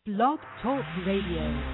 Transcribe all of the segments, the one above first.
Blog Talk Radio.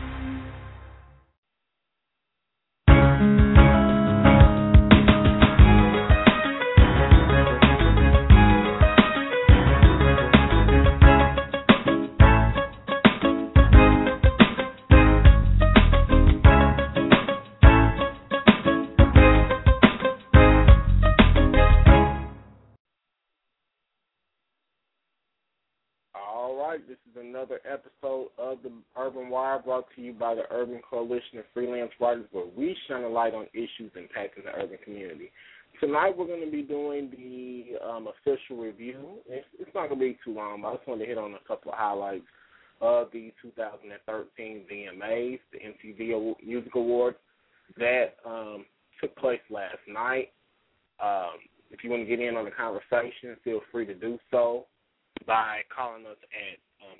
This is another episode of the Urban Wire brought to you by the Urban Coalition of Freelance Writers, where we shine a light on issues impacting the urban community. Tonight we're going to be doing the official review. It's not going to be too long, but I just wanted to hit on a couple of highlights of the 2013 VMAs, the MTV Music Awards, that took place last night. If you want to get in on the conversation, feel free to do so by calling us at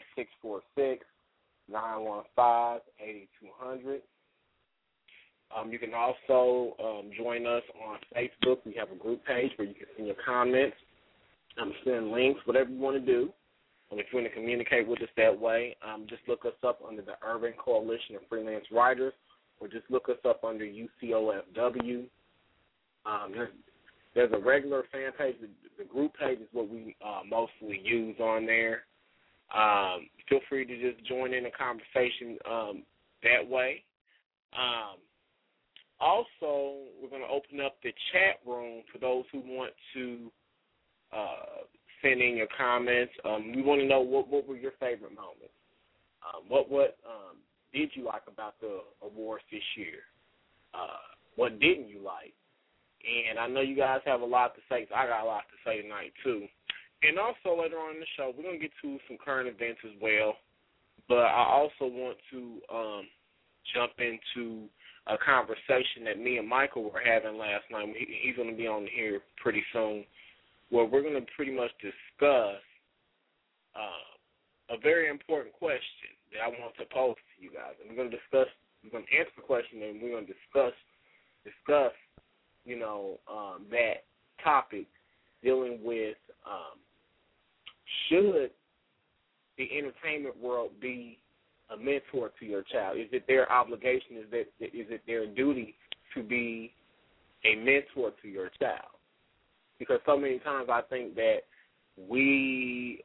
646-915-8200. You can also join us on Facebook. We have a group page where you can send your comments, send links, whatever you want to do. If you want to communicate with us that way, just look us up under the Urban Coalition of Freelance Writers, or just look us up under UCOFW. There's a regular fan page. The group page is what we mostly use on there. Feel free to just join in the conversation that way. Also, we're going to open up the chat room for those who want to send in your comments. We want to know what were your favorite moments. What did you like about the awards this year? What didn't you like? And I know you guys have a lot to say, so I got a lot to say tonight, too. And also, later on in the show, we're going to get to some current events as well. But I also want to jump into a conversation that me and Michael were having last night. He's going to be on here pretty soon, where we're going to pretty much discuss a very important question that I want to pose to you guys. And we're going to answer the question, and we're going to discuss that topic dealing with should the entertainment world be a mentor to your child? Is it their obligation? Is it their duty to be a mentor to your child? Because so many times I think that we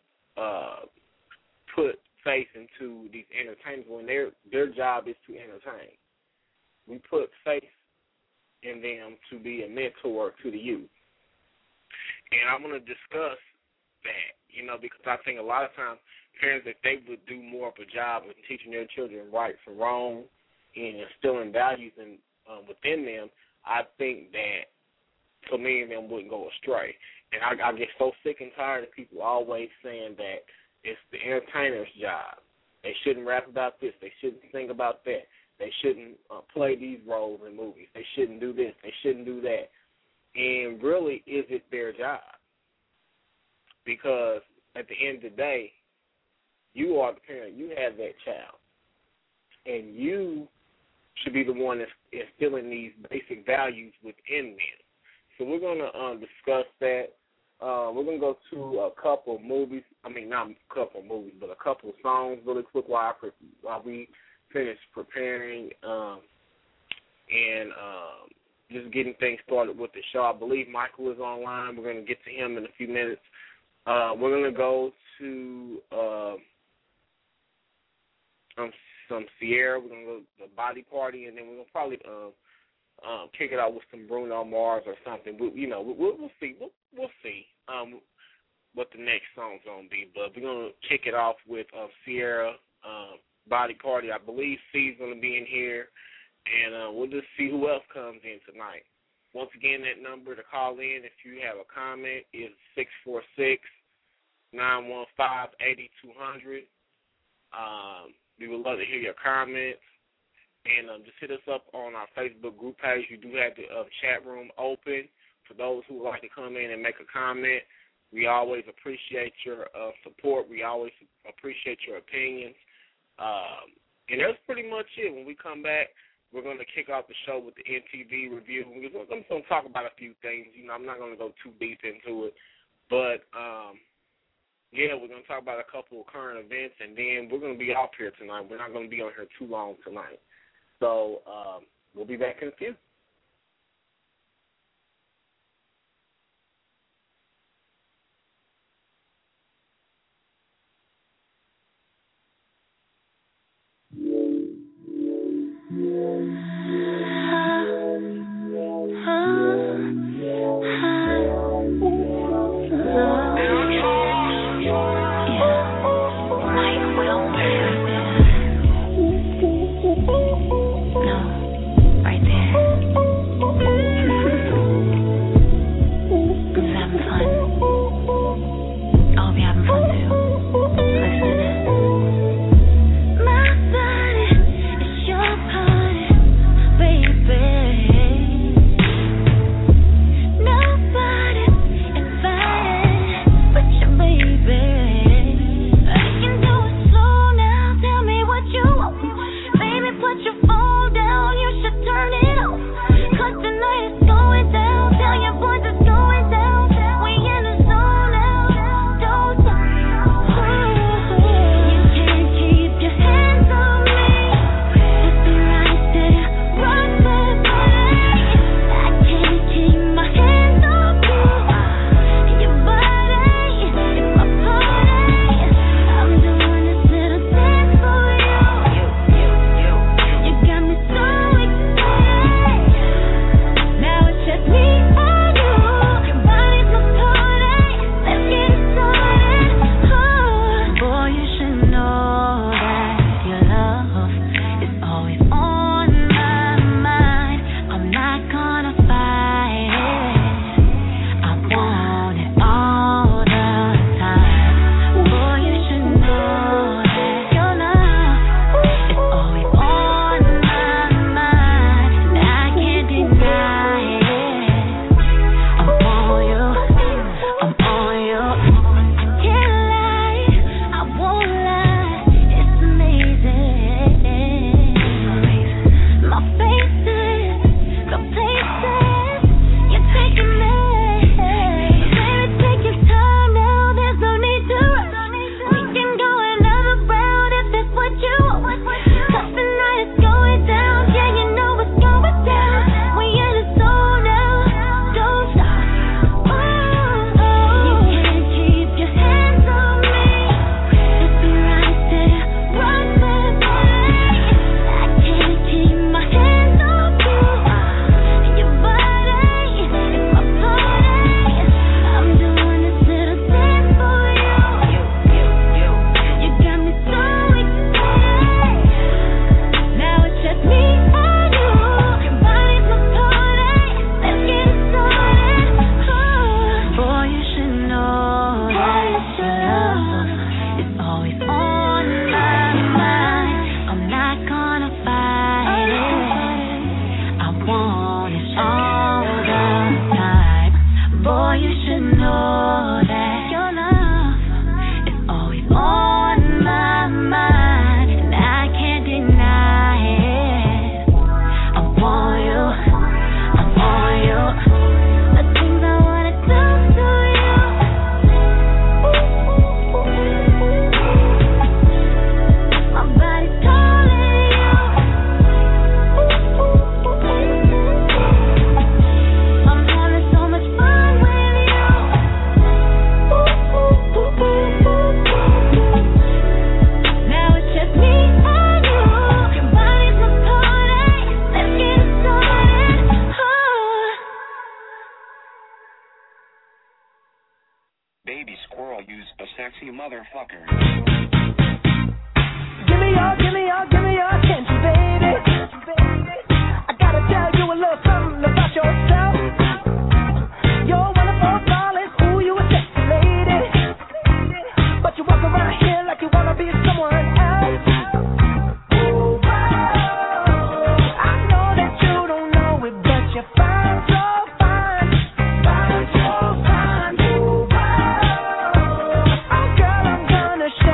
put faith into these entertainers when their job is to entertain. We put faith in them to be a mentor to the youth. And I'm going to discuss that, because I think a lot of times parents, if they would do more of a job of teaching their children right from wrong and instilling values within them, I think that so many of them wouldn't go astray. And I get so sick and tired of people always saying that it's the entertainer's job. They shouldn't rap about this. They shouldn't sing about that. They shouldn't play these roles in movies. They shouldn't do this. They shouldn't do that. And really, is it their job? Because at the end of the day, you are the parent. You have that child. And you should be the one that's instilling these basic values within them. So we're going to discuss that. We're going to go to a couple of movies. I mean, not a couple of movies, but a couple of songs really quick while we finish preparing and just getting things started with the show. I believe Michael is online. We're going to get to him in a few minutes. We're going to go to some Sierra. We're going to go to the Body Party, and then we're going to probably kick it out with some Bruno Mars or something. We'll see. We'll see what the next song's going to be. But we're going to kick it off with Sierra, Body Party. I believe C's going to be in here, and we'll just see who else comes in tonight. Once again, that number to call in if you have a comment is 646-915-8200. We would love to hear your comments, and just hit us up on our Facebook group page. We do have the chat room open for those who would like to come in and make a comment. We always appreciate your support. We always appreciate your opinions. And that's pretty much it. When we come back, we're going to kick off the show with the MTV review. I'm just going to talk about a few things. I'm not going to go too deep into it. But Yeah, we're going to talk about a couple of current events, and then we're going to be off here tonight. We're not going to be on here too long tonight. So we'll be back in a few. Baby squirrel used a sexy motherfucker. Give me your attention, baby. I gotta tell you a little something about yourself. You're wonderful, darling, ooh, you a sexy lady. But you walk around here like you wanna be someone else. Ooh, I know that you don't know it, but you're fine, so fine, fine, so fine. Ooh, oh, girl, I'm gonna show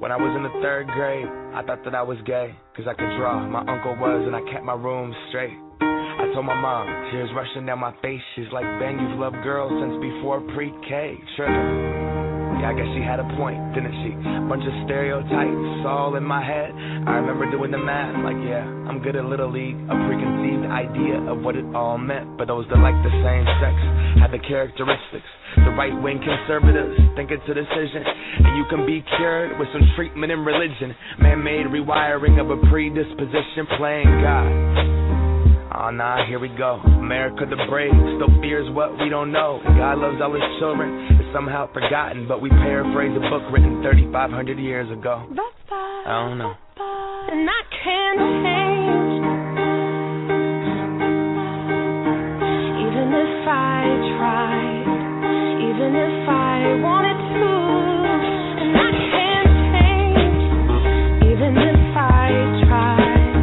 When I was in the 3rd grade, I thought that I was gay, cause I could draw. My uncle was, and I kept my room straight. I told my mom, tears rushing down my face. She's like, Ben, you've loved girls since before pre-K. Trippin'. Yeah, I guess she had a point, didn't she? Bunch of stereotypes all in my head. I remember doing the math, like, yeah, I'm good at Little League. A preconceived idea of what it all meant. But those that like the same sex had the characteristics. The right-wing conservatives think it's a decision, and you can be cured with some treatment and religion. Man-made rewiring of a predisposition, playing God. Oh, nah, here we go. America the brave still fears what we don't know. And God loves all his children. It's somehow forgotten, but we paraphrase a book written 3,500 years ago. I don't know. And I can't change, even if I tried, even if I wanted to. And I can't change, even if I tried.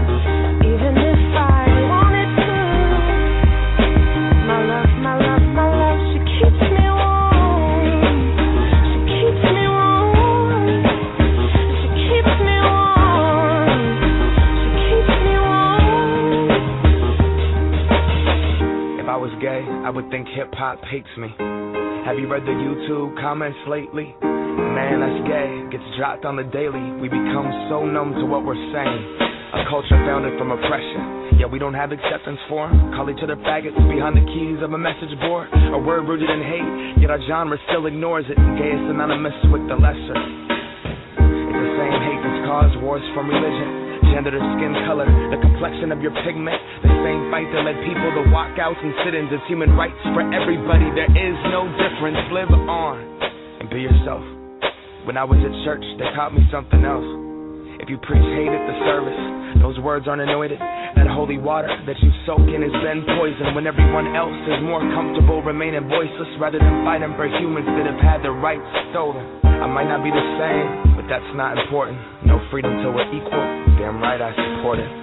I would think hip-hop hates me. Have you read the YouTube comments lately? Man, that's gay. Gets dropped on the daily. We become so numb to what we're saying. A culture founded from oppression. Yeah, we don't have acceptance for them. Call each other faggots behind the keys of a message board. A word rooted in hate, yet our genre still ignores it. Gay is synonymous with the lesser. It's the same hate that's caused wars from religion. Gender to skin color, the complexion of your pigment. The same fight that led people to walkouts and sit-ins. It's human rights for everybody. There is no difference. Live on and be yourself. When I was at church, they taught me something else. If you preach hate at the service, those words aren't anointed. That holy water that you soak in has been poisoned. When everyone else is more comfortable remaining voiceless rather than fighting for humans that have had their rights stolen. I might not be the same, but that's not important. No freedom till we're equal. Damn right I support it.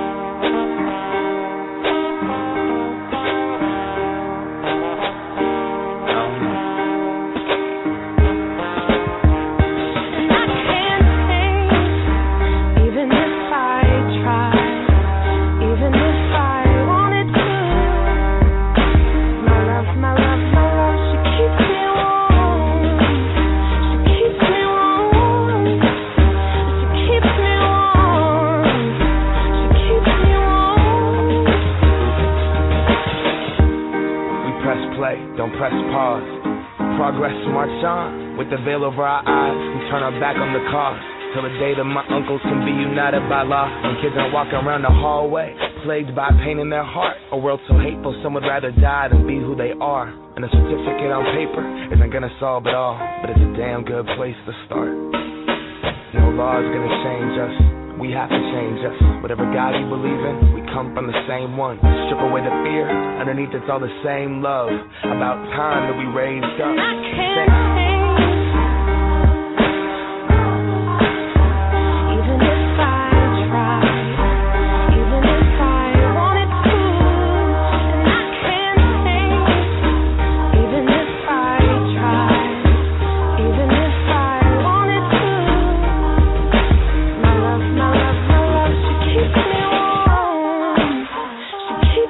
Don't press pause. Progress march on. With the veil over our eyes, we turn our back on the cause. Till the day that my uncles can be united by law. When kids aren't walking around the hallway, plagued by pain in their heart. A world so hateful, some would rather die than be who they are. And a certificate on paper isn't gonna solve it all, but it's a damn good place to start. No law is gonna change us. We have to change us. Whatever God you believe in, we come from the same one. Strip away the fear, underneath it's all the same love. About time that we raised up. I can't change.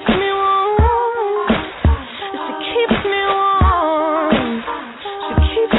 Keeps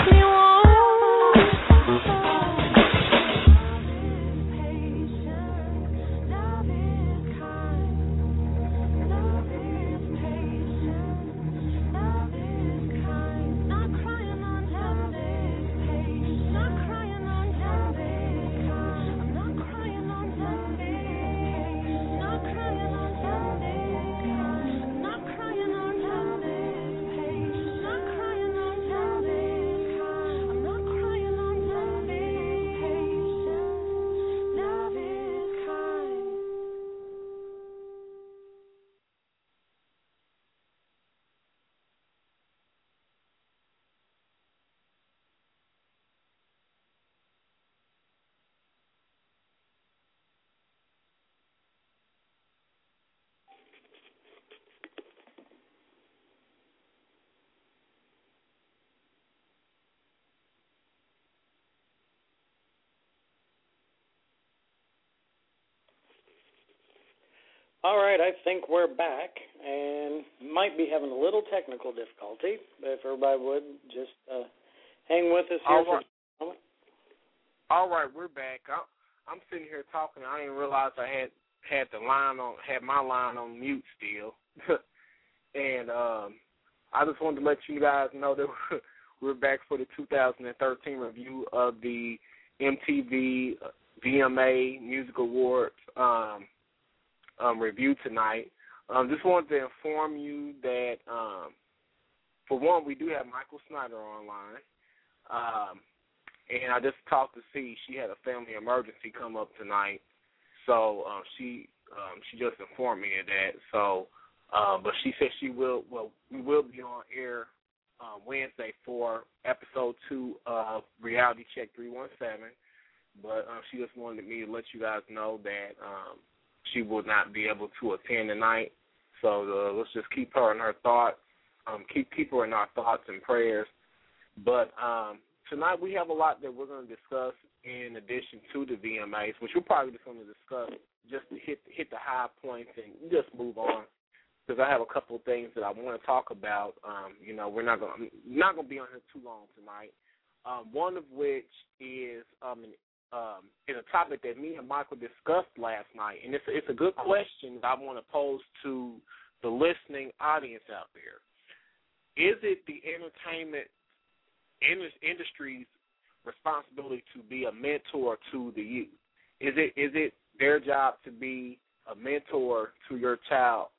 All right, I think we're back, and might be having a little technical difficulty, but if everybody would just hang with us here for a moment. All right, we're back. I'm sitting here talking. I didn't realize I had my line on mute still, and I just wanted to let you guys know that we're back for the 2013 review of the MTV VMA Music Awards review tonight. Just wanted to inform you that, for one, we do have Michael Snyder online. And I just talked to C. She had a family emergency come up tonight, so she just informed me of that. So, but she said we will be on air Wednesday for episode 2 of Reality Check 317. But she just wanted me to let you guys know that she will not be able to attend tonight. So let's just keep her in her thoughts. Keep her in our thoughts and prayers. But tonight we have a lot that we're going to discuss in addition to the VMAs, which we're probably just going to discuss just to hit the high points and just move on, because I have a couple of things that I want to talk about. We're not going to be on here too long tonight. One of which is a topic that me and Michael discussed last night, and it's a good question that I want to pose to the listening audience out there. Is it the entertainment industry's responsibility to be a mentor to the youth? Is it their job to be a mentor to your child?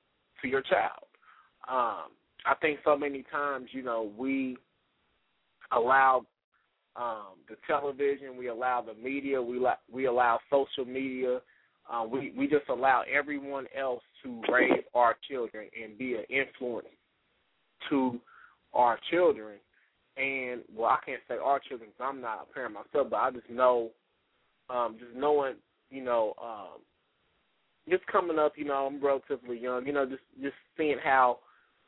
I think so many times, we allow the television, we allow the media, we allow social media, we just allow everyone else to raise our children and be an influence to our children. And, well, I can't say our children because I'm not a parent myself, but I just know, just knowing, just coming up, I'm relatively young, just seeing how,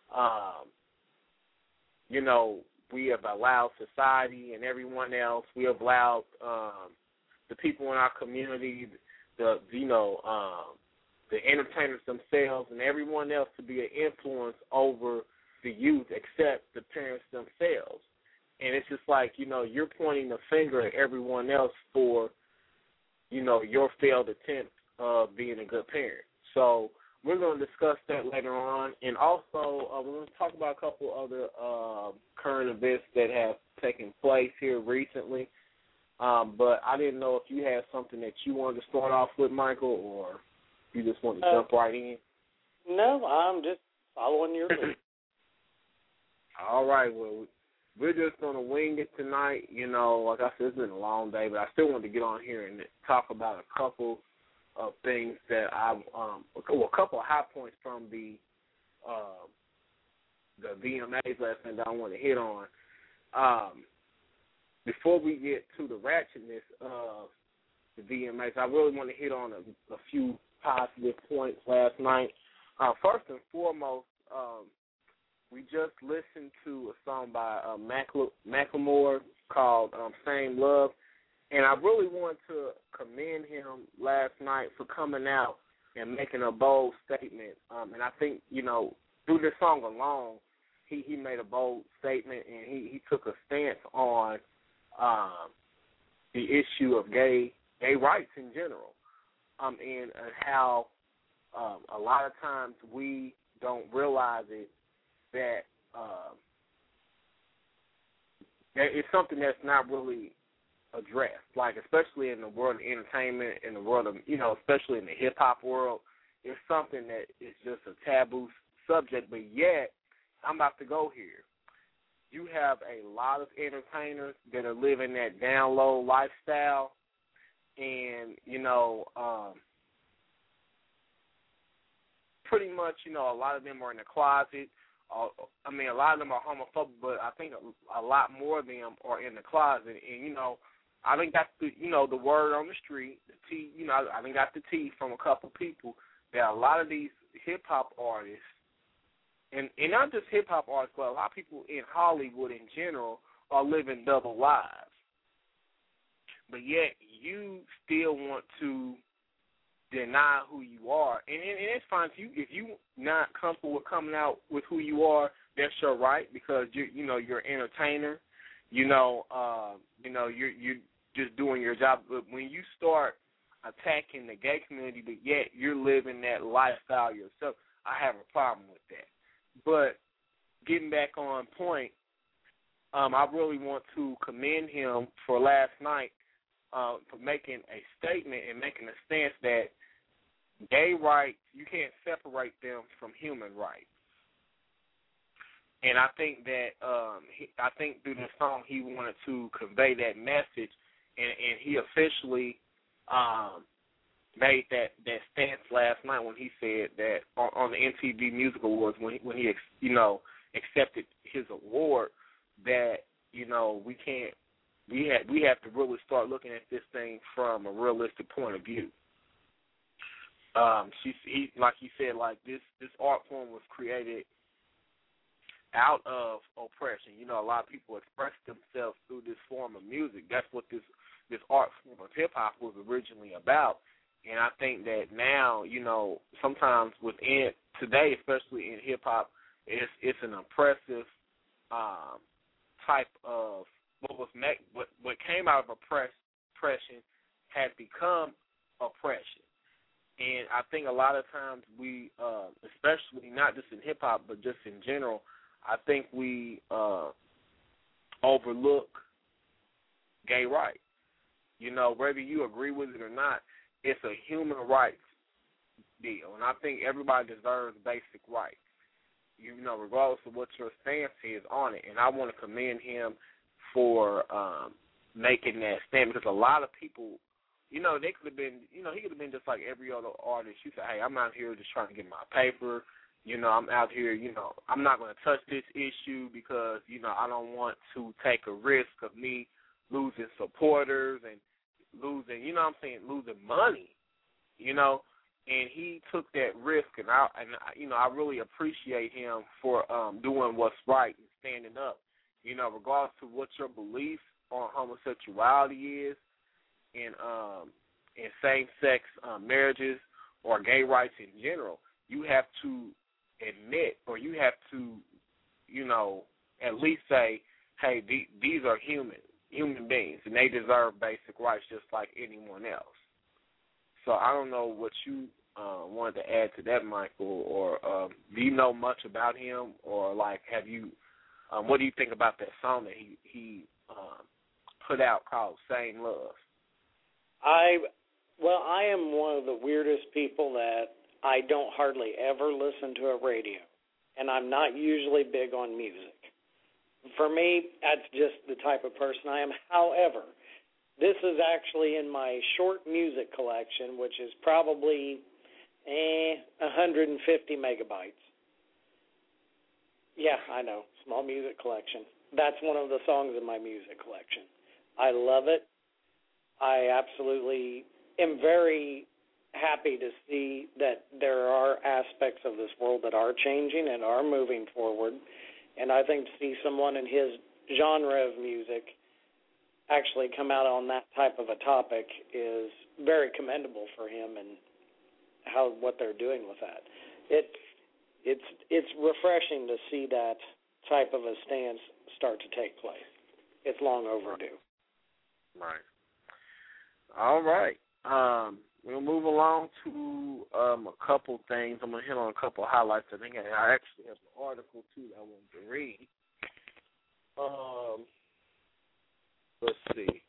we have allowed society and everyone else, we have allowed the people in our community, the entertainers themselves and everyone else to be an influence over the youth except the parents themselves. And it's just like, you're pointing the finger at everyone else for, your failed attempt of being a good parent. So we're going to discuss that later on. And also, we're going to talk about a couple other current events that have taken place here recently. But I didn't know if you had something that you wanted to start off with, Michael, or you just want to jump right in. No, I'm just following your lead. All right, well, we're just going to wing it tonight. Like I said, it's been a long day, but I still want to get on here and talk about a couple of things that a couple of high points from the VMAs last night that I want to hit on. Before we get to the ratchetness of the VMAs, I really want to hit on a few positive points last night. First and foremost, we just listened to a song by Macklemore called Same Love, and I really want to commend him last night for coming out and making a bold statement. And I think, through this song alone, he made a bold statement, and he took a stance on the issue of gay rights in general, and how a lot of times we don't realize it, that it's something that's not really addressed, like especially in the world of entertainment, in the world of, especially in the hip-hop world, it's something that is just a taboo subject, but yet, I'm about to go here. You have a lot of entertainers that are living that down-low lifestyle, and, pretty much, a lot of them are in the closet. A lot of them are homophobic, but I think a lot more of them are in the closet. And, I think that's the word on the street, the tea, I think got the tea from a couple people that a lot of these hip-hop artists, and not just hip-hop artists, but a lot of people in Hollywood in general are living double lives. But yet you still want to deny who you are. And it's fine if you not comfortable with coming out with who you are. That's your right, because you're an entertainer. You're just doing your job. But when you start attacking the gay community, but yet you're living that lifestyle yourself, I have a problem with that. But getting back on point, I really want to commend him for last night for making a statement and making a stance that gay rights, you can't separate them from human rights. And I think that through this song he wanted to convey that message, and he officially made that stance last night when he said that on the MTV Music Awards when he accepted his award, that we have to really start looking at this thing from a realistic point of view. Like he said, like this art form was created out of oppression. A lot of people express themselves through this form of music. That's what this art form of hip hop was originally about. And I think that now, sometimes within today, especially in hip hop, it's an oppressive type of what came out of oppression has become oppression. And I think a lot of times we, especially not just in hip hop but just in general, I think we overlook gay rights. Whether you agree with it or not, it's a human rights deal, and I think everybody deserves basic rights. Regardless of what your stance is on it, and I want to commend him for making that stand, because a lot of people, they could have been, he could have been just like every other artist. You say, hey, I'm out here just trying to get my paper. I'm out here, I'm not going to touch this issue because, I don't want to take a risk of me losing supporters and losing, losing money, and he took that risk, and I really appreciate him for doing what's right and standing up, regardless of what your beliefs on homosexuality is, and same-sex marriages or gay rights in general. You have to admit, or you have to, at least say, hey, these are human beings, and they deserve basic rights just like anyone else. So I don't know what you wanted to add to that, Michael, or do you know much about him, or like have you? What do you think about that song that he put out called "Same Love"? I am one of the weirdest people that I don't hardly ever listen to a radio, and I'm not usually big on music. For me, that's just the type of person I am. However, this is actually in my short music collection, which is probably 150 megabytes. Yeah, I know, small music collection. That's one of the songs in my music collection. I love it. I absolutely am very happy to see that there are aspects of this world that are changing and are moving forward. And I think to see someone in his genre of music actually come out on that type of a topic is very commendable for him and what they're doing with that. It's refreshing to see that type of a stance start to take place. It's long overdue. Right. All right. We'll move along to a couple things. I'm going to hit on a couple of highlights. I think I actually have an article, too, that I wanted to read. Let's see.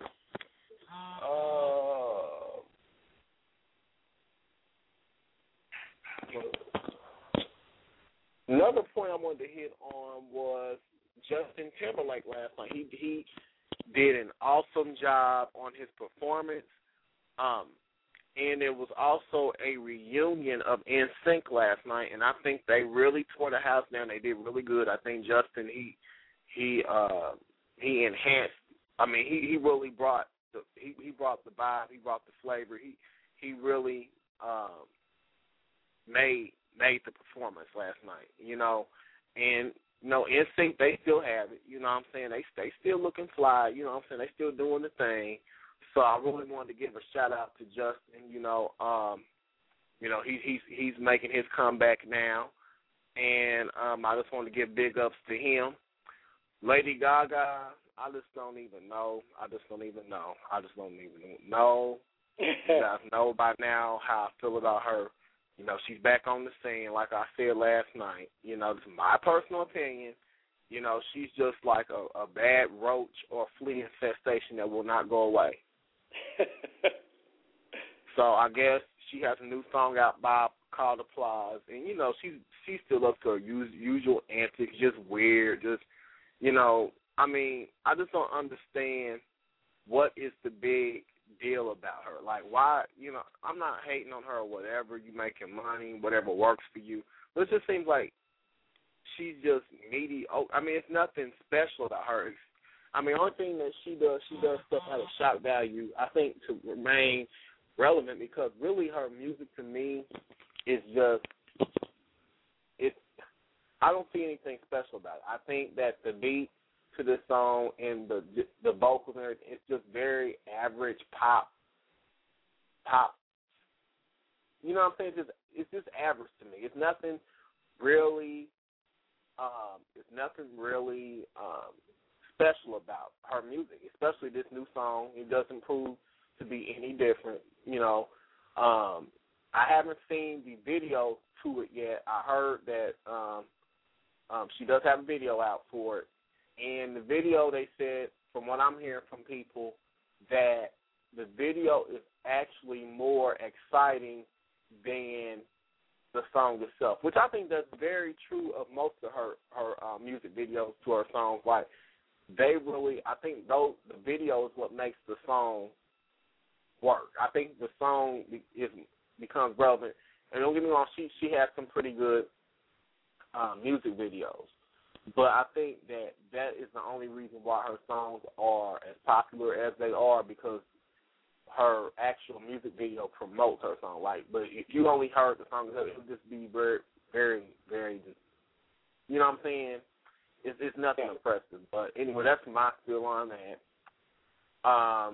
Another point I wanted to hit on was Justin Timberlake last night. He did an awesome job on his performance. And there was also a reunion of NSYNC last night, and I think they really tore the house down. They did really good. I think Justin he enhanced. I mean, he really brought the vibe. He brought the flavor. He really made the performance last night. And NSYNC, they still have it. You know what I'm saying? They still looking fly. You know what I'm saying? They still doing the thing. So I really wanted to give a shout out to Justin. You know, he's making his comeback now, and I just want to give big ups to him. Lady Gaga, I just don't even know. You guys know by now how I feel about her. You know, she's back on the scene, like I said last night. You know, it's my personal opinion. You know, she's just like a bad roach or flea infestation that will not go away. So I guess she has a new song out called Applause. And, you know, she's still up to her usual antics, just weird, just, you know, I mean, I just don't understand what is the big deal about her. Like, why, you know, I'm not hating on her or whatever. You making money, whatever works for you. But it just seems like she's just mediocre. I mean, it's nothing special about her. I mean, the only thing that she does stuff at a shock value, I think, to remain relevant, because really her music to me is just, I don't see anything special about it. I think that the beat to this song and the vocals and everything, it's just very average pop. You know what I'm saying? It's just average to me. It's nothing really special about her music, especially this new song. It doesn't prove to be any different. You know, I haven't seen the video to it yet. I heard that she does have a video out for it. And the video, they said, from what I'm hearing from people, that the video is actually more exciting than the song itself, which I think that's very true of most of her music videos to her songs. Like, they really, I think the video is what makes the song work. I think the song becomes relevant. And don't get me wrong, she has some pretty good music videos. But I think that is the only reason why her songs are as popular as they are, because her actual music video promotes her song. Like, but if you only heard the song, it would just be very, very, very, you know what I'm saying? It's nothing impressive. But anyway, that's my spiel on that.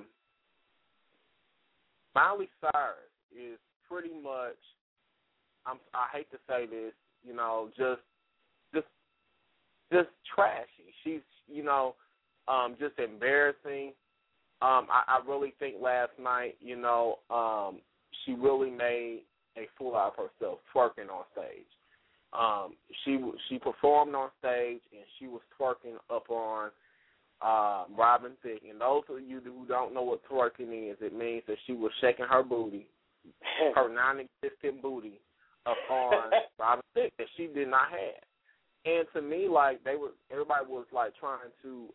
Miley Cyrus is pretty much, I hate to say this, you know, just trashy. She's, you know, just embarrassing. I really think last night, you know, she really made a fool out of herself twerking on stage. She performed on stage and she was twerking up on Robin Thicke. And those of you who don't know what twerking is, it means that she was shaking her booty, her non-existent booty, up on Robin Thicke that she did not have. And to me, like, everybody was like trying to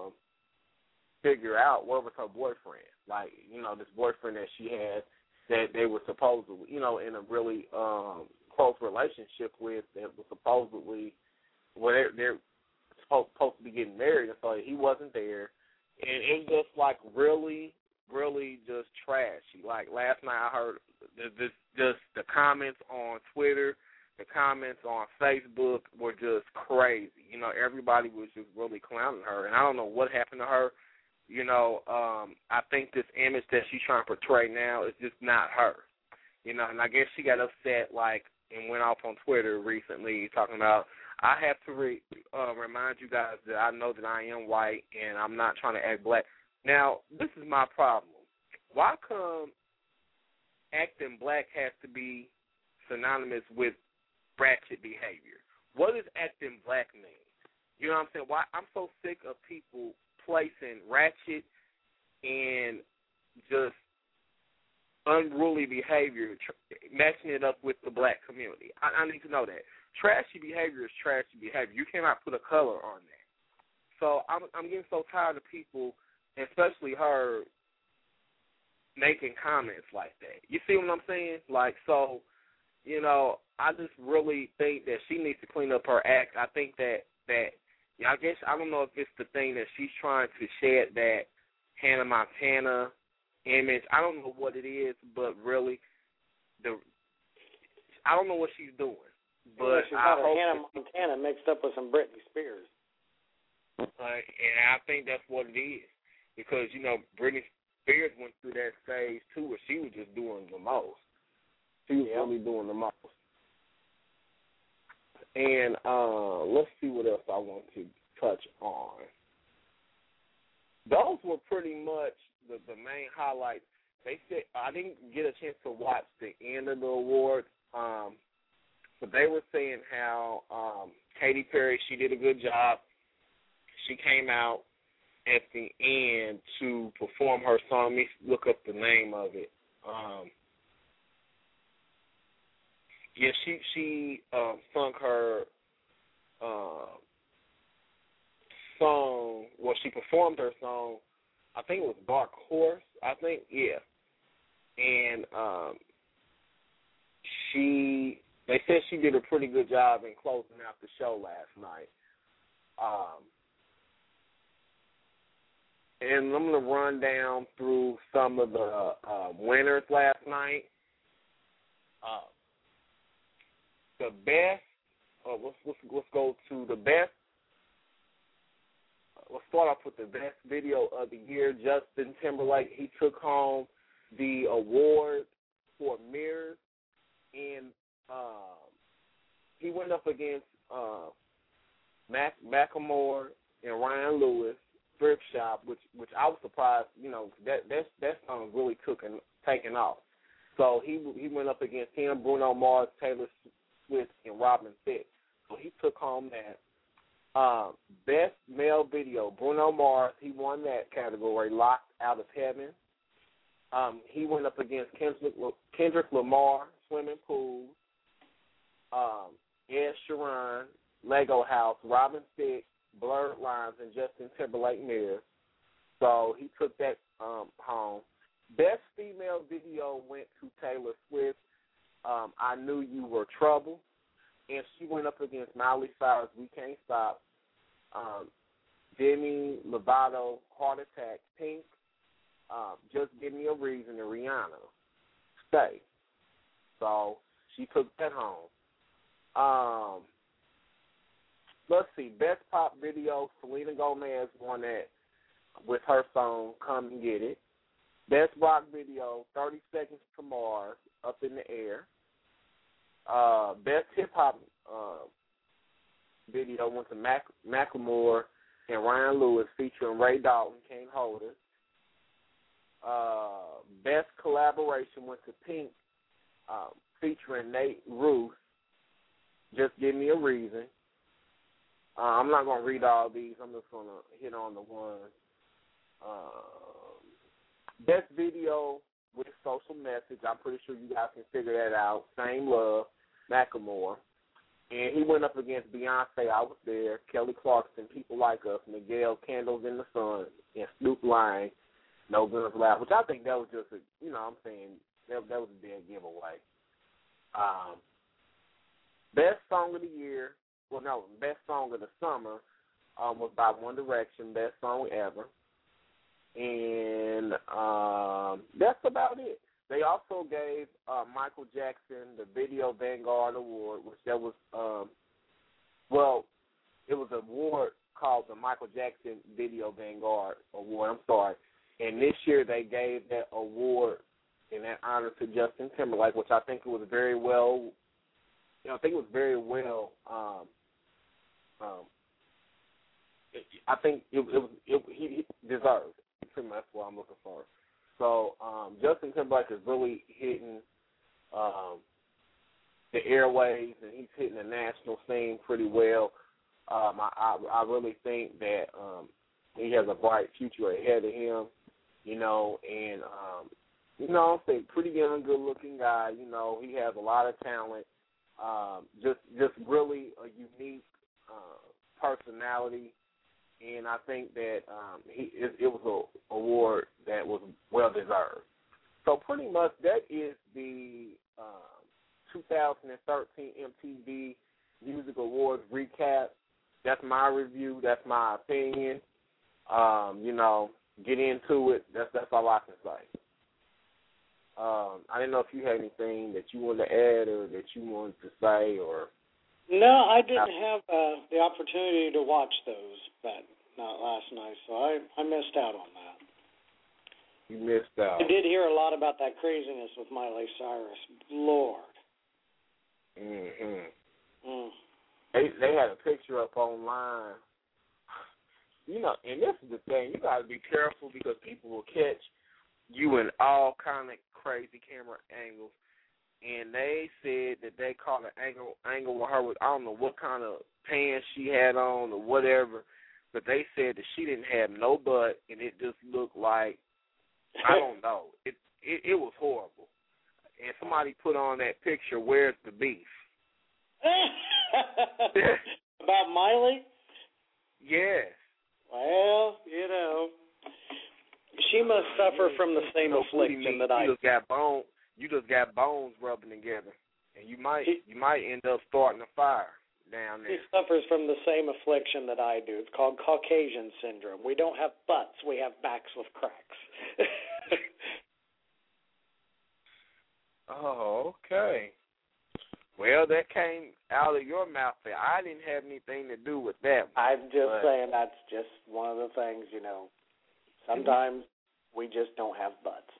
figure out what was her boyfriend. Like, you know, this boyfriend that she had that they were supposedly, you know, in a really close relationship with, that was supposedly, well, they're supposed to be getting married, and so he wasn't there. And it just like really, really just trashy. Like last night I heard just the comments on Twitter, the comments on Facebook were just crazy. You know, everybody was just really clowning her, and I don't know what happened to her. You know, I think this image that she's trying to portray now is just not her. You know, and I guess she got upset, like, and went off on Twitter recently talking about, I have to remind you guys that I know that I am white and I'm not trying to act black. Now, this is my problem. Why come acting black has to be synonymous with ratchet behavior? What does acting black mean? You know what I'm saying? Why I'm so sick of people placing ratchet and just unruly behavior, matching it up with the black community. I need to know that. Trashy behavior is trashy behavior. You cannot put a color on that. So I'm getting so tired of people, especially her, making comments like that. You see what I'm saying? Like, so, you know, I just really think that she needs to clean up her act. I think that I guess, I don't know if it's the thing that she's trying to shed that Hannah Montana image. I don't know what it is, but really, I don't know what she's doing. But she's got Hannah Montana mixed up with some Britney Spears. And I think that's what it is. Because, you know, Britney Spears went through that stage, too, where she was just doing the most. She was really doing the most. And let's see what else I want to touch on. Those were pretty much the main highlights. They said I didn't get a chance to watch the end of the awards, but they were saying how Katy Perry, she did a good job. She came out at the end to perform her song. Let me look up the name of it. She sung her song. Well, she performed her song. I think it was Dark Horse. And they said she did a pretty good job in closing out the show last night. And I'm going to run down through some of the winners last night. The best, let's go to the best. Let's start off with the best video of the year. Justin Timberlake, he took home the award for Mirrors, and he went up against Macklemore and Ryan Lewis, Thrift Shop, which I was surprised. That song really taken off. So he went up against him, Bruno Mars, Taylor Swift, and Robin Thicke. So he took home that. Best male video, Bruno Mars, he won that category, Locked Out of Heaven. He went up against Kendrick Lamar, Swimming Pool, Ed Sheeran, Lego House, Robin Thicke, Blurred Lines, and Justin Timberlake, Mirrors. So he took that home. Best female video went to Taylor Swift, I Knew You Were Trouble. And she went up against Miley Cyrus, We Can't Stop, Demi Lovato, Heart Attack, Pink, Just Give Me a Reason, and Rihanna, Stay. So she took that home. Let's see, best pop video, Selena Gomez won that with her song Come and Get It. Best rock video, 30 Seconds to Mars, Up in the Air. Best hip-hop video went to Macklemore and Ryan Lewis featuring Ray Dalton, Can't Hold It. Best collaboration went to Pink featuring Nate Ruess, Just Give Me a Reason. I'm not going to read all these. I'm just going to hit on the ones. Best video with social message. I'm pretty sure you guys can figure that out. Same Love, Macklemore. And he went up against Beyonce, I Was There, Kelly Clarkson, People Like Us, Miguel, Candles in the Sun, and Snoop Lion, No Guns Allowed, which I think that was just that was a dead giveaway. Best song of the year, best song of the summer was by One Direction, best song ever. And that's about it. They also gave Michael Jackson the Video Vanguard Award, which it was an award called the Michael Jackson Video Vanguard Award. I'm sorry. And this year they gave that award in that honor to Justin Timberlake, which I think it was very well. I think he deserved. Pretty much what I'm looking for. So Justin Timberlake is really hitting the airwaves, and he's hitting the national scene pretty well. I really think that he has a bright future ahead of him, and I'm saying pretty young, good-looking guy. He has a lot of talent, just really a unique personality. And I think that it was an award that was well-deserved. So pretty much that is the 2013 MTV Music Awards recap. That's my review. That's my opinion. Get into it. That's all I can say. I didn't know if you had anything that you wanted to add or that you wanted to say or... No, I didn't have the opportunity to watch those last night, so I missed out on that. You missed out. I did hear a lot about that craziness with Miley Cyrus. Lord. Mhm. Mm. They had a picture up online. You know, and this is the thing. You got to be careful because people will catch you in all kind of crazy camera angles. And they said that they caught an angle with her with, I don't know what kind of pants she had on or whatever, but they said that she didn't have no butt, and it just looked like, I don't know. It was horrible. And somebody put on that picture, where's the beef? About Miley? Yes. Well, you know, she must suffer from the same affliction that I do. You just got bones rubbing together, and you might end up starting a fire down there. She suffers from the same affliction that I do. It's called Caucasian syndrome. We don't have butts, we have backs with cracks. Oh, okay. Well, that came out of your mouth there. I didn't have anything to do with that. I'm just saying that's just one of the things, you know. Sometimes we just don't have butts.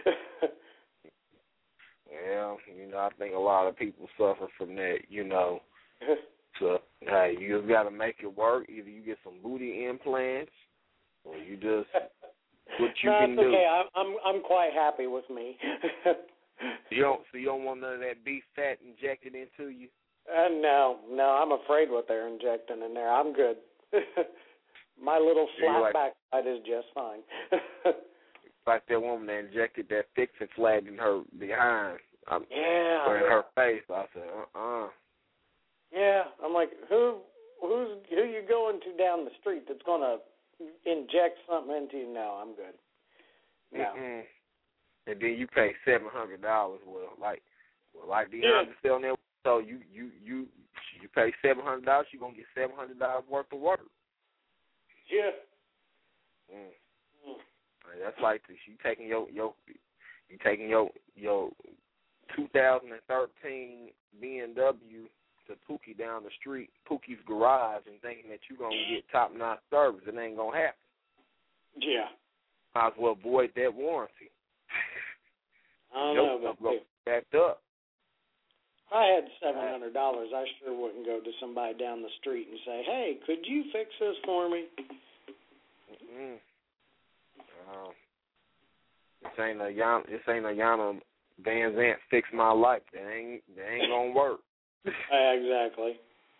Well, you know, I think a lot of people suffer from that, you know. So, hey, you just got to make it work. Either you get some booty implants or you just, what you can do. Okay. I'm quite happy with me. You don't want none of that beef fat injected into you? No, I'm afraid what they're injecting in there. I'm good. My little flat backside is just fine. Like that woman that injected that fixing flag in her behind. Yeah. Or in her face. I said, Yeah, I'm like, who you going to down the street that's going to inject something into you? No, I'm good. No. Mm-mm. And then you pay $700. Well, like Deonda said on there, so you pay $700. You're gonna get $700 worth of work. Yeah. That's like this. You taking your 2013 BMW to Pookie down the street, Pookie's garage, and thinking that you're gonna get top-notch service. It ain't gonna happen. Yeah. Might as well void that warranty. I don't know, but backed up. I had $700. I sure wouldn't go to somebody down the street and say, "Hey, could you fix this for me?" This ain't a Yana Van Zant fix my life. That ain't gonna work. Exactly.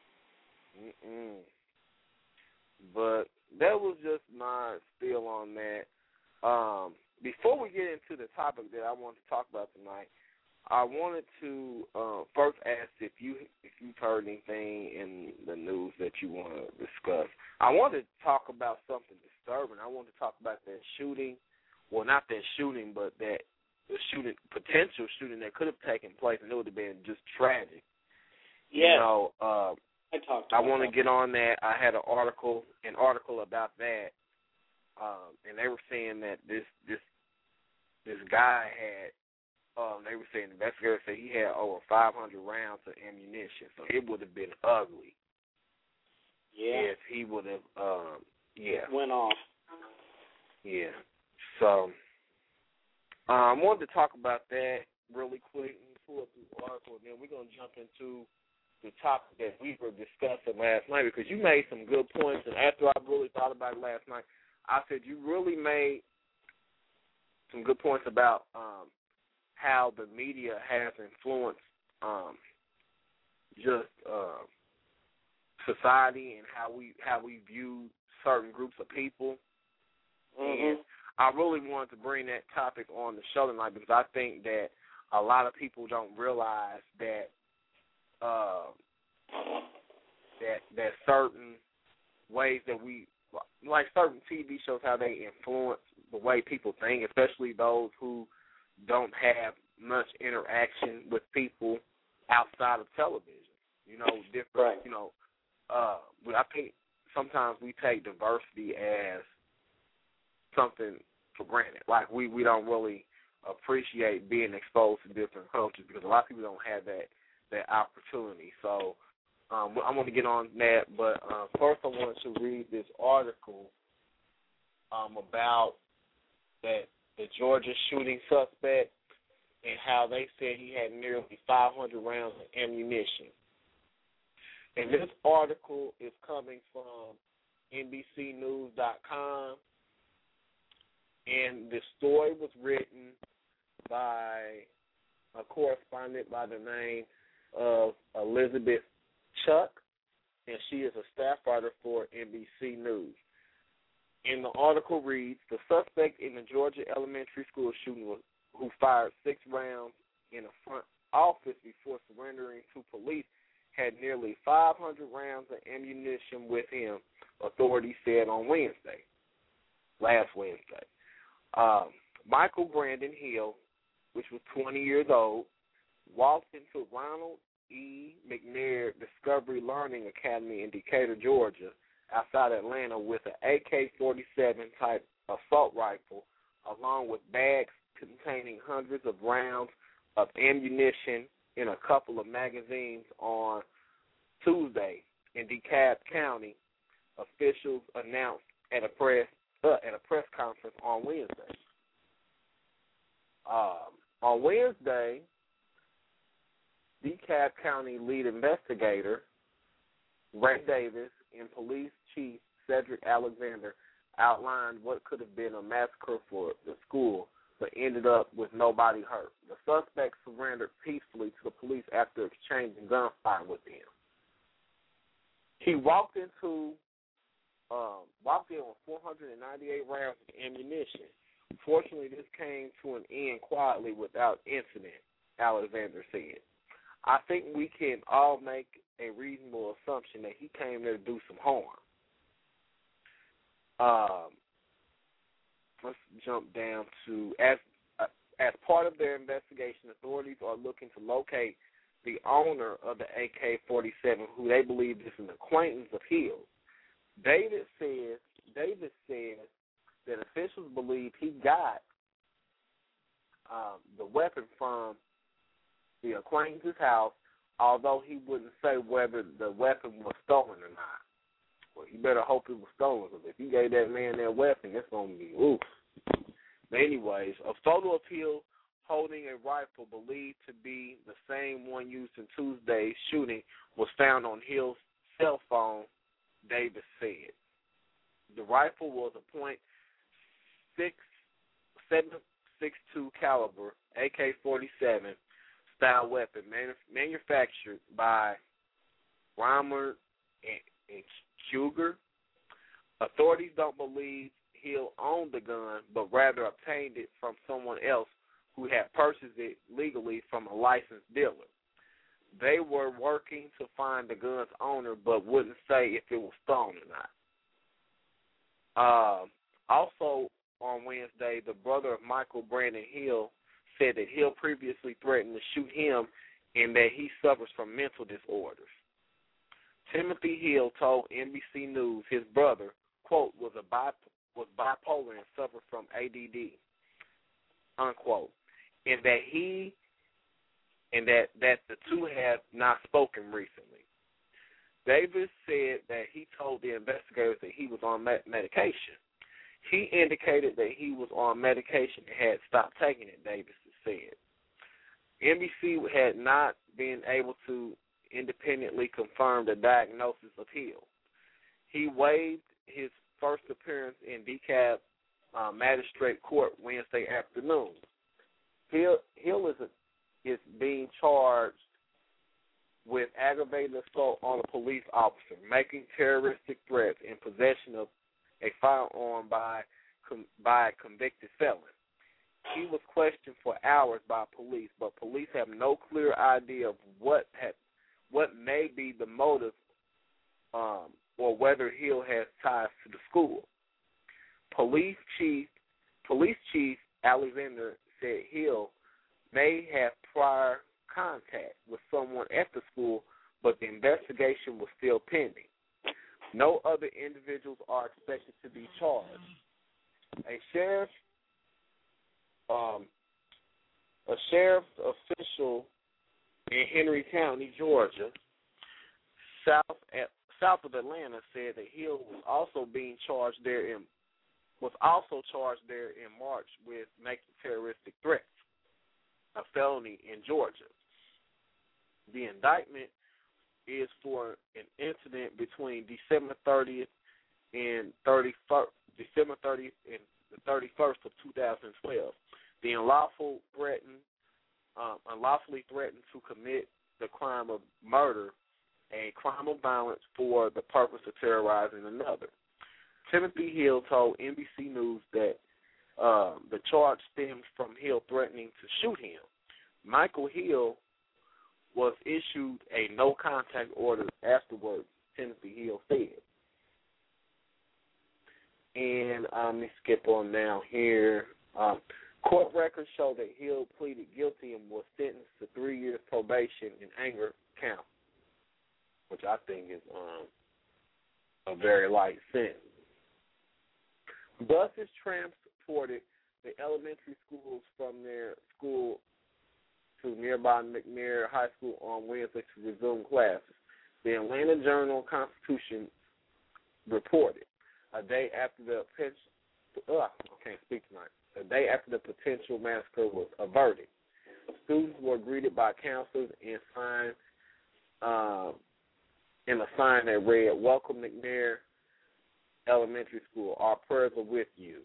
But that was just my spiel on that. Before we get into the topic that I wanted to talk about tonight, I wanted to first ask if you've heard anything in the news that you want to discuss. I wanted to talk about something disturbing. I wanted to talk about that shooting. Well, not that shooting, but the potential shooting that could have taken place, and it would have been just tragic. Yeah. You know, I want to get on that. I had an article about that, and they were saying that this guy had. They were saying, investigators said he had over 500 rounds of ammunition, so it would have been ugly. Yeah. If he would have, went off. Yeah. So, I wanted to talk about that really quick and pull up this article, and then we're going to jump into the topic that we were discussing last night, because you made some good points, and after I really thought about it last night, I said you really made some good points about how the media has influenced society and how we view certain groups of people. And I really wanted to bring that topic on the show tonight because I think that a lot of people don't realize that that certain ways that we, like certain TV shows, how they influence the way people think, especially those who don't have much interaction with people outside of television. You know, different. Right. You know, but I think sometimes we take diversity as something for granted. Like we don't really appreciate being exposed to different cultures because a lot of people don't have that opportunity. So I'm going to get on that, but first I wanted to read this article about that the Georgia shooting suspect, and how they said he had nearly 500 rounds of ammunition. And this article is coming from NBCnews.com, and the story was written by a correspondent by the name of Elizabeth Chuck, and she is a staff writer for NBC News. And the article reads, the suspect in the Georgia elementary school shooting who fired 6 rounds in a front office before surrendering to police had nearly 500 rounds of ammunition with him, authorities said on last Wednesday. Michael Brandon Hill, which was 20 years old, walked into Ronald E. McNair Discovery Learning Academy in Decatur, Georgia, outside Atlanta, with an AK-47 type assault rifle, along with bags containing hundreds of rounds of ammunition in a couple of magazines on Tuesday in DeKalb County, officials announced at a press conference on Wednesday. On Wednesday, DeKalb County lead investigator Ray Davis and police chief Cedric Alexander outlined what could have been a massacre for the school, but ended up with nobody hurt. The suspect surrendered peacefully to the police after exchanging gunfire with them. He walked in with 498 rounds of ammunition. Fortunately, this came to an end quietly without incident, Alexander said. I think we can all make a reasonable assumption that he came there to do some harm. Let's jump down to, as part of their investigation, authorities are looking to locate the owner of the AK-47, who they believe is an acquaintance of Hill's. Davis says that officials believe he got the weapon from the acquaintance's house, although he wouldn't say whether the weapon was stolen or not. Well, you better hope it was stolen, because if you gave that man that weapon, it's going to be oof. But anyways, a photo of Hill holding a rifle believed to be the same one used in Tuesday's shooting was found on Hill's cell phone, Davis said. The rifle was a .762 caliber AK-47 style weapon manufactured by Reimer and Kruger. Authorities don't believe Hill owned the gun, but rather obtained it from someone else who had purchased it legally from a licensed dealer. They were working to find the gun's owner, but wouldn't say if it was stolen or not. Also on Wednesday, the brother of Michael Brandon Hill said that Hill previously threatened to shoot him and that he suffers from mental disorders. Timothy Hill told NBC News his brother, quote, was bipolar and suffered from ADD, unquote, and that the two have not spoken recently. Davis said that he told the investigators that he was on medication. He indicated that he was on medication and had stopped taking it, Davis said. NBC had not been able to independently confirm the diagnosis of Hill. He waived his first appearance in DeKalb Magistrate Court Wednesday afternoon. Hill is being charged with aggravated assault on a police officer, making terroristic threats, and possession of a firearm by a convicted felon. He was questioned for hours by police, but police have no clear idea of what may be the motive or whether Hill has ties to the school. Police Chief Alexander said Hill may have prior contact with someone at the school, but the investigation was still pending. No other individuals are expected to be charged. A sheriff's official in Henry County, Georgia, south of Atlanta, said that Hill was also being charged there was also charged there in March with making terroristic threats, a felony in Georgia. The indictment is for an incident between December 30th and December 30th and the 31st of 2012. The unlawfully threatened to commit the crime of murder, a crime of violence for the purpose of terrorizing another. Timothy Hill told NBC News that the charge stemmed from Hill threatening to shoot him. Michael Hill was issued a no-contact order afterwards, Timothy Hill said. And let me skip on down here. Court records show that Hill pleaded guilty and was sentenced to 3 years probation in anger count, which I think is a very light sentence. Buses transported the elementary schools from their school to nearby McNair High School on Wednesday to resume classes. The Atlanta Journal-Constitution reported a day after the potential massacre was averted. Students were greeted by counselors and signed in a sign that read, "Welcome McNair Elementary School. Our prayers are with you."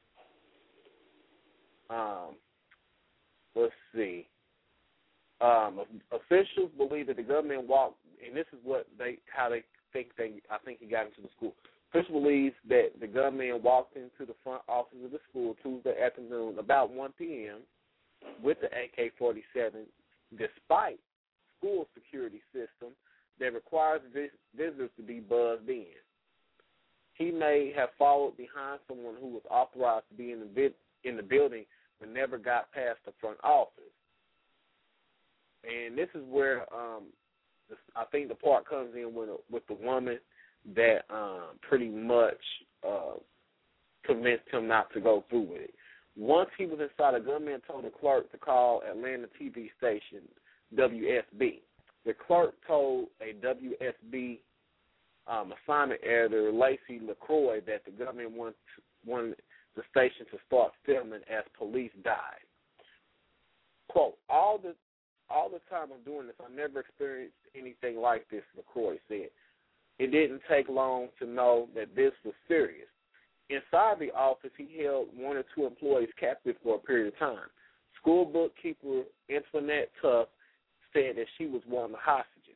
Let's see. Officials believe that the government walked, and this is I think he got into the school. Officials believe that the government walked into the front office of the school Tuesday afternoon about 1 p.m. with the AK-47, despite school security system that requires visitors to be buzzed in. He may have followed behind someone who was authorized to be in the building but never got past the front office. And this is where I think the part comes in with the woman that pretty much convinced him not to go through with it. Once he was inside, a gunman told the clerk to call Atlanta TV station WSB. The clerk told a WSB assignment editor, Lacey LaCroix, that the government wanted the station to start filming as police died. Quote, all the time I'm doing this, I never experienced anything like this, LaCroix said. It didn't take long to know that this was serious. Inside the office, he held 1 or 2 employees captive for a period of time. School bookkeeper Antoinette Tuff said that she was one of the hostages.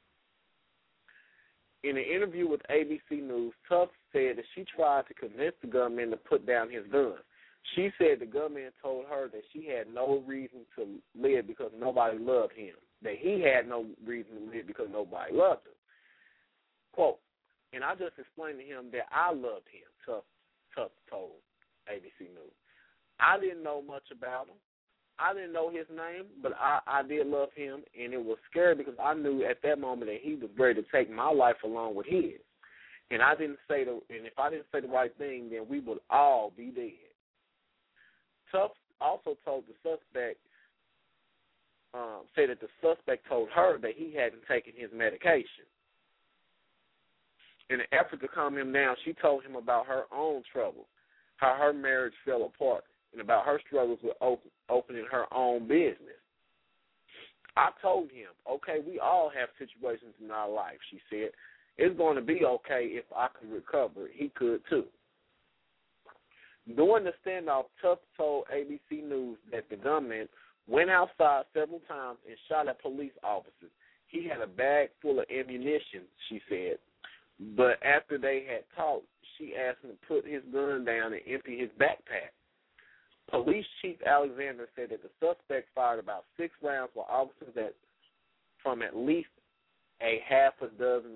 In an interview with ABC News, Tuff said that she tried to convince the gunman to put down his gun. She said the gunman told her that she had no reason to live because nobody loved him, that he had no reason to live because nobody loved him. Quote, and I just explained to him that I loved him, Tuff told ABC News. I didn't know much about him. I didn't know his name, but I did love him, and it was scary because I knew at that moment that he was ready to take my life along with his. And if I didn't say the right thing, then we would all be dead. Tuff also told the suspect, said that the suspect told her that he hadn't taken his medication. In an effort to calm him down, she told him about her own troubles, how her marriage fell apart, and about her struggles with opening her own business. I told him, okay, we all have situations in our life, she said. It's going to be okay if I can recover. He could too. During the standoff, Tuff told ABC News that the gunman went outside several times and shot at police officers. He had a bag full of ammunition, she said. But after they had talked, she asked him to put his gun down and empty his backpack. Police Chief Alexander said that the suspect fired about 6 rounds while officers from at least a half a dozen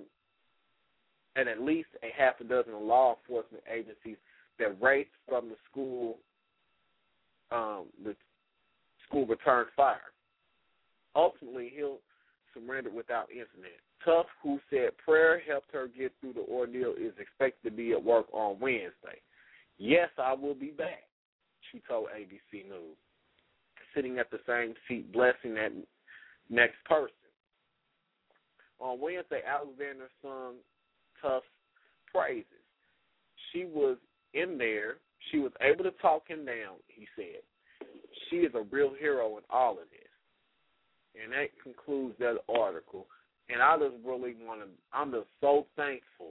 law enforcement agencies that raced from the school returned fire. Ultimately, Hill surrendered without incident. Tuff, who said prayer helped her get through the ordeal, is expected to be at work on Wednesday. Yes, I will be back, she told ABC News, sitting at the same seat, blessing that next person. On Wednesday, Alexander sung Tuff's praises. She was in there able to talk him down, he said. She is a real hero in all of this. And that concludes that article. And I just really I'm just so thankful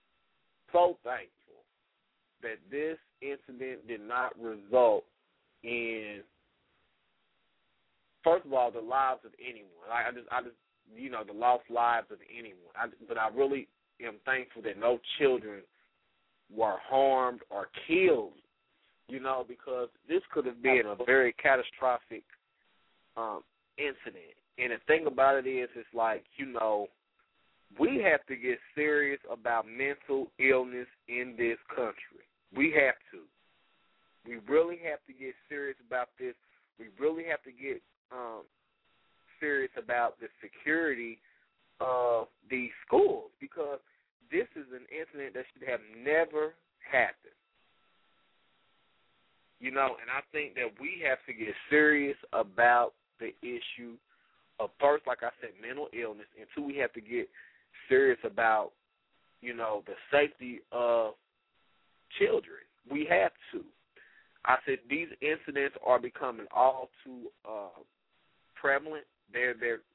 that this incident did not result in, first of all, the lives of anyone. I just the lost lives of anyone. But I really am thankful that no children were harmed or killed, because this could have been a very catastrophic incident. And the thing about it is, it's like, we have to get serious about mental illness in this country. We have to. We really have to get serious about this. We really have to get serious about the security of these schools, because this is an incident that should have never happened. And I think that we have to get serious about the issue of, first, like I said, mental illness, and two, we have to get serious about, the safety of children. We have to. I said these incidents are becoming all too prevalent. They're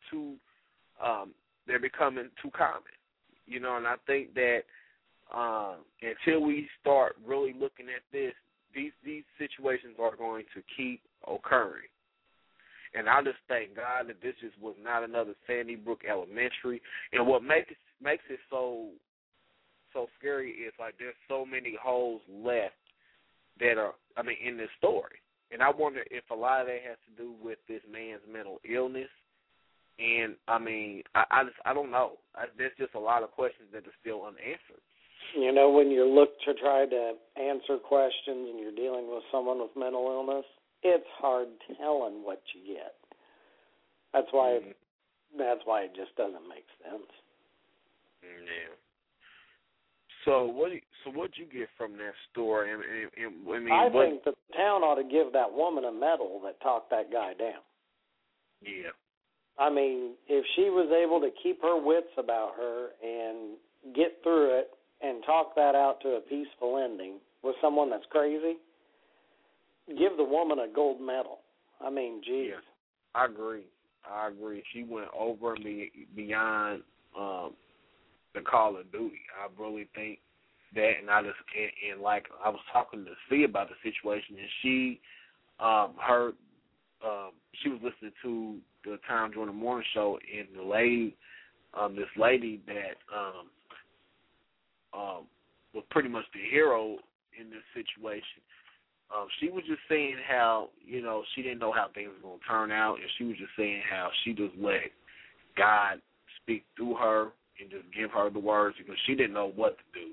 becoming too common, and I think that until we start really looking at this, these situations are going to keep occurring. And I just thank God that this just was not another Sandy Brook Elementary. And what makes it so scary is, like, there's so many holes left that are, in this story. And I wonder if a lot of that has to do with this man's mental illness. And, I don't know. There's just a lot of questions that are still unanswered. When you look to try to answer questions and you're dealing with someone with mental illness, it's hard telling what you get. That's why it just doesn't make sense. Yeah. So what'd you get from that story? I think the town ought to give that woman a medal that talked that guy down. Yeah. If she was able to keep her wits about her and get through it and talk that out to a peaceful ending with someone that's crazy, give the woman a gold medal. Geez. Yeah, I agree. She went over and beyond the Call of Duty. I really think that, and I was talking to C about the situation, and she she was listening to the Time During the Morning Show, and the lady, this lady that was pretty much the hero in this situation. She was just saying how, she didn't know how things were going to turn out, and she was just saying how she just let God speak through her and just give her the words, because she didn't know what to do.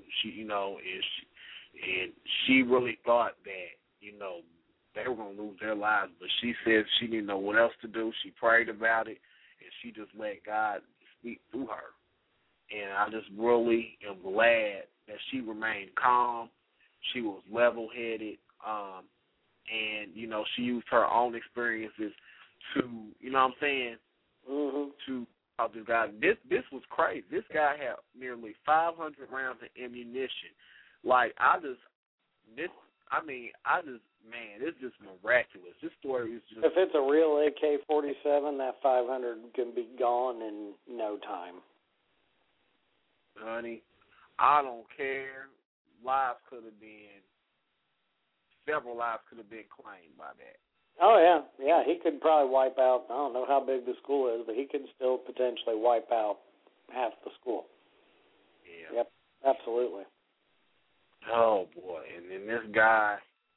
And she really thought that, they were going to lose their lives, but she said she didn't know what else to do. She prayed about it, and she just let God speak through her. And I just really am glad that she remained calm. She was level-headed. And, she used her own experiences to, to help this guy. This was crazy. This guy had nearly 500 rounds of ammunition. It's just miraculous. This story is just... If it's a real AK-47, that 500 can be gone in no time. Honey, I don't care. Several lives could have been claimed by that. Oh, yeah. Yeah, he could probably wipe out, I don't know how big the school is, but he could still potentially wipe out half the school. Yeah. Yep, absolutely. Oh, boy. And then this guy,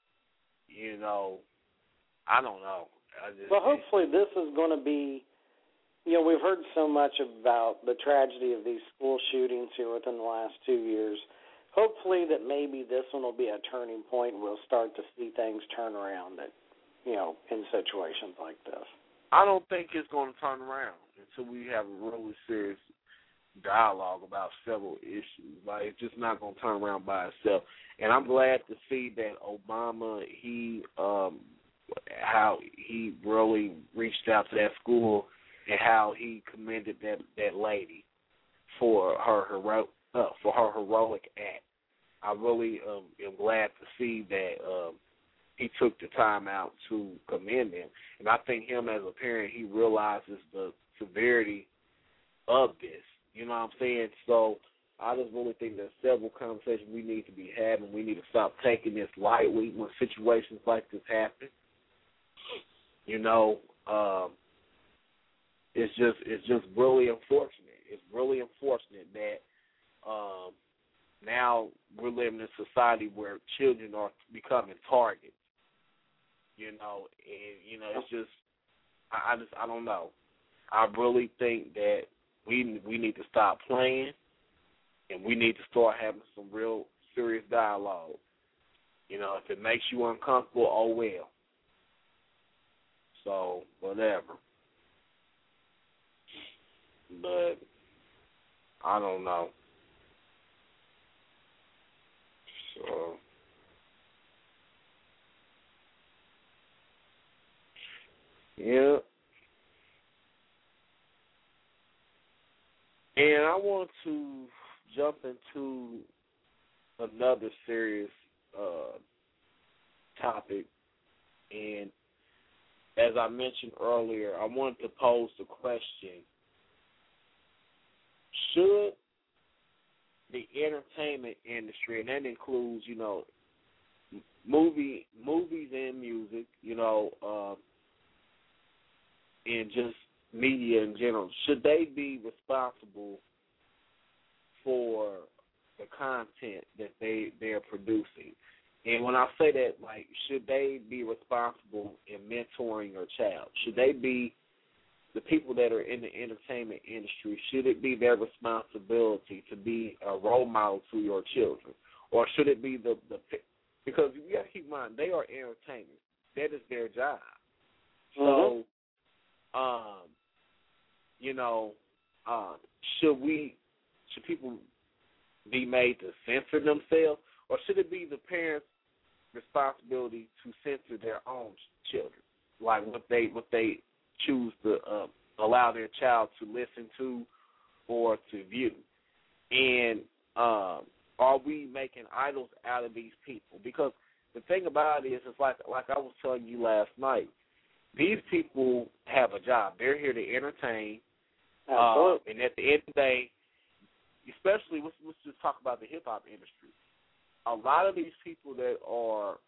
I don't know. Well, hopefully this is going to be, we've heard so much about the tragedy of these school shootings here within the last 2 years. Hopefully that maybe this one will be a turning point and we'll start to see things turn around in situations like this. I don't think it's going to turn around until we have a really serious dialogue about several issues. It's just not going to turn around by itself. And I'm glad to see that Obama, how he really reached out to that school and how he commended that lady for her heroic act. I really am glad to see that he took the time out to commend them. And I think him as a parent, he realizes the severity of this. You know what I'm saying? So I just really think there's several conversations we need to be having. We need to stop taking this lightly when situations like this happen. You know, it's just really unfortunate. It's really unfortunate that now we're living in a society where children are becoming targets. You know, and you know, it's just I don't know. I really think that we need to stop playing, and we need to start having some real serious dialogue. You know, if it makes you uncomfortable, oh well. So whatever. But I don't know. So yeah. And I want to jump into another serious topic. And as I mentioned earlier, I wanted to pose the question, should the entertainment industry, and that includes, you know, movies and music, you know, and just media in general, should they be responsible for the content that they're producing? And when I say that, like, should they be responsible in mentoring your child? Should they be the people that are in the entertainment industry? Should it be their responsibility to be a role model to your children? Or should it be the because you got to keep in mind, they are entertainers. That is their job. So, you know, should people be made to censor themselves, or should it be the parents' responsibility to censor their own children, like what they choose to allow their child to listen to or to view? And are we making idols out of these people? Because the thing about it is, it's like I was telling you last night, these people have a job. They're here to entertain. And at the end of the day, especially, let's just talk about the hip-hop industry. A lot of these people that are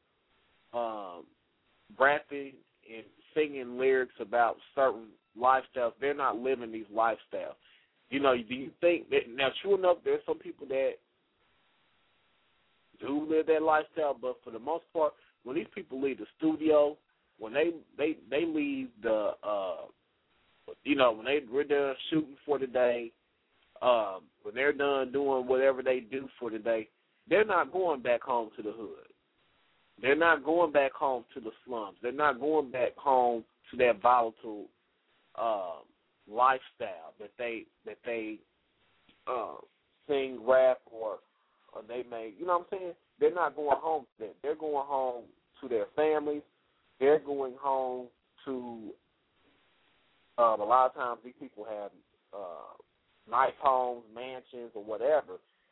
rapping and singing lyrics about certain lifestyles, they're not living these lifestyles. You know, do you think that, now, true enough, there's some people that do live that lifestyle, but for the most part, when these people leave the studio, when they leave the, you know, when we're done shooting for the day, when they're done doing whatever they do for the day, they're not going back home to the hood. They're not going back home to the slums. They're not going back home to that volatile lifestyle that they sing, rap, or they may, you know what I'm saying? They're not going home to that. They're going home to their families. They're going home to, a lot of times these people have nice homes, mansions, or whatever.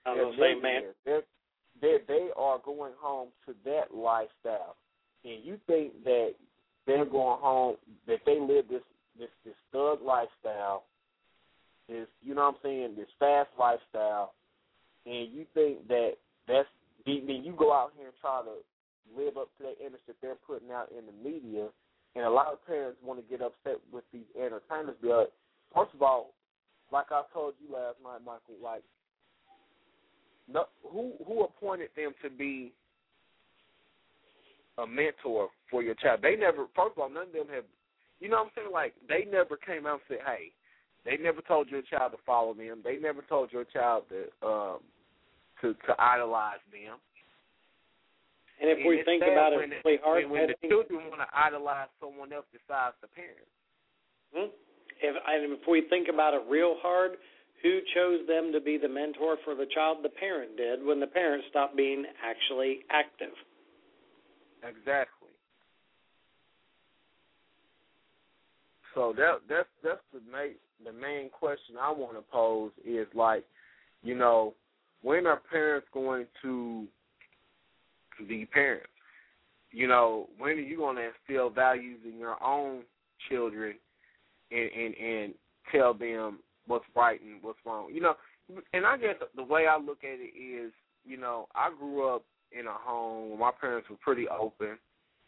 They are going home to that lifestyle. And you think that they're going home, that they live this thug lifestyle, this, you know what I'm saying, this fast lifestyle, and you think that then you go out here and try to live up to that image that they're putting out in the media, and a lot of parents want to get upset with these entertainers. But first of all, like I told you last night, Michael, like, who appointed them to be a mentor for your child? They never, first of all, none of them have, you know what I'm saying, like, they never came out and said, hey, they never told your child to follow them. They never told your child to idolize them. And if we think about it really hard, when the children want to idolize someone else besides the parents. If we think about it real hard, who chose them to be the mentor for the child? The parent did, when the parent stopped being actually active. Exactly. So that's the main question I want to pose is, like, you know, when are parents going to be parents? You know, when are you going to instill values in your own children and tell them what's right and what's wrong? You know, and I guess the way I look at it is, you know, I grew up in a home where my parents were pretty open.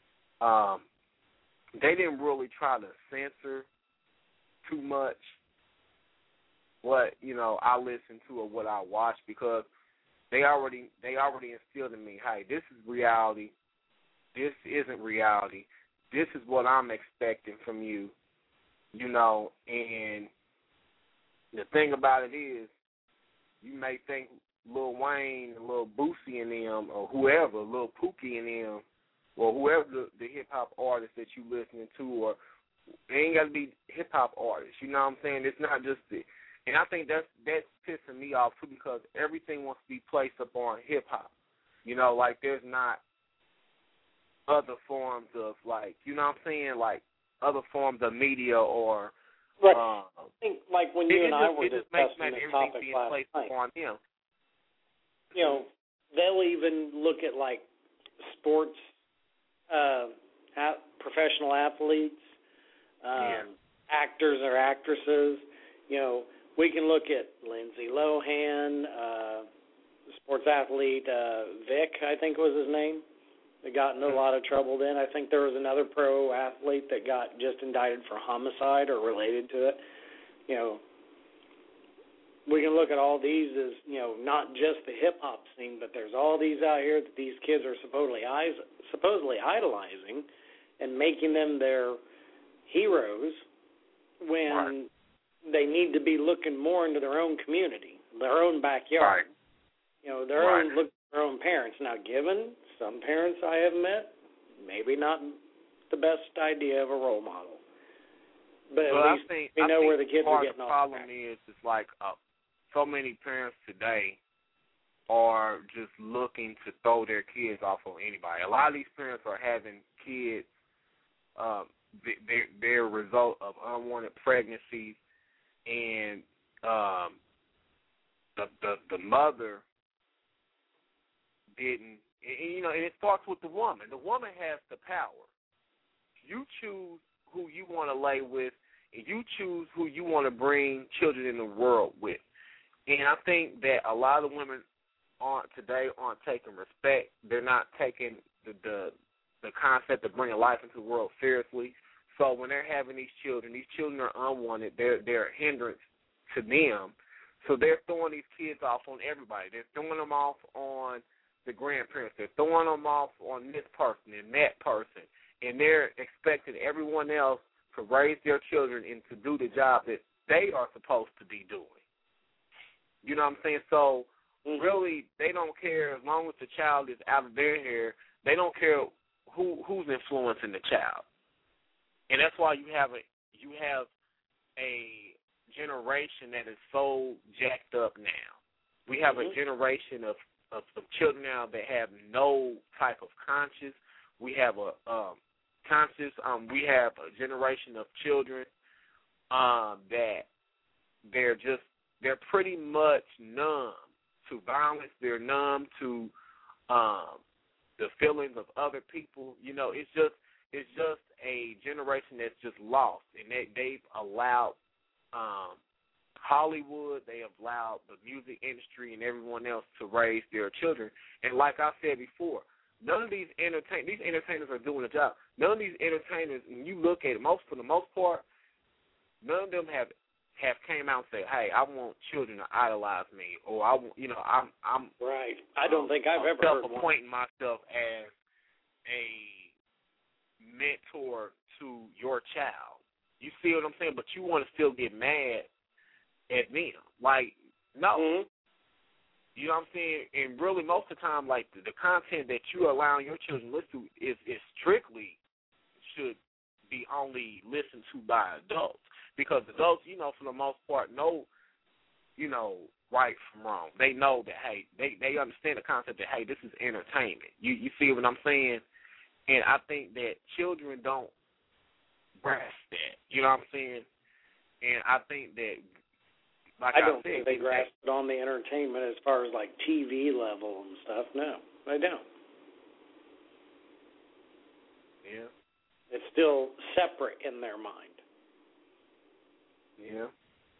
They didn't really try to censor too much what, you know, I listen to or what I watch, because they already instilled in me, hey, this is reality. This isn't reality. This is what I'm expecting from you, you know. And the thing about it is, you may think Lil Wayne and Lil Boosie and them, or whoever, Lil Pookie and them, or whoever the hip-hop artist that you listening to, or it ain't got to be hip-hop artists, you know what I'm saying? It's not just the, and I think that's pissing me off, too, because everything wants to be placed up on hip-hop. You know, like there's not other forms of, like, you know what I'm saying, like other forms of media or... Right. I think, like, when you and I were discussing the topic last night, on him. You know, they'll even look at, like, sports, professional athletes, actors or actresses. You know, we can look at Lindsay Lohan, sports athlete Vic, I think was his name, that got in a lot of trouble then. I think there was another pro athlete that got just indicted for homicide or related to it. You know, we can look at all these as, you know, not just the hip-hop scene, but there's all these out here that these kids are supposedly idolizing and making them their heroes when they need to be looking more into their own community, their own backyard. You know, their own look at their own parents. Now, given some parents I have met, maybe not the best idea of a role model. But at least we know where the kids are getting off. The problem is like so many parents today are just looking to throw their kids off on anybody. A lot of these parents are having kids, their result of unwanted pregnancies, and the mother didn't. And, you know, and it starts with the woman. The woman has the power. You choose who you want to lay with, and you choose who you want to bring children in the world with. And I think that a lot of women aren't taking respect. They're not taking the concept of bringing life into the world seriously. So when they're having these children are unwanted. They're a hindrance to them. So they're throwing these kids off on everybody. They're throwing them off on the grandparents. They're throwing them off on this person and that person. And they're expecting everyone else to raise their children and to do the job that they are supposed to be doing. You know what I'm saying? So really, they don't care as long as the child is out of their hair. They don't care who's influencing the child. And that's why you have a generation that is so jacked up now. We have a generation of children now that have no type of conscience. We have we have a generation of children that they're pretty much numb to violence. They're numb to the feelings of other people. You know, it's just a generation that's just lost, and they've allowed Hollywood, they have allowed the music industry and everyone else to raise their children. And like I said before, none of these entertainers are doing a job. None of these entertainers, when you look at it, for the most part, none of them have came out and said, "Hey, I want children to idolize me," or I'm right. I don't think I've ever heard appointing myself as a mentor to your child. You see what I'm saying? But you want to still get mad at them. Like, no. You know what I'm saying? And really, most of the time, like, the content that you are allowing your children to listen to is strictly should be only listened to by adults. Because adults, you know, for the most part, know, you know, right from wrong. They know that, hey, they understand the concept that, hey, this is entertainment. You see what I'm saying? And I think that children don't grasp that. You know what I'm saying? And I think that, like I don't think they grasp it on the entertainment as far as, like, TV level and stuff. No, they don't. Yeah. It's still separate in their mind. Yeah.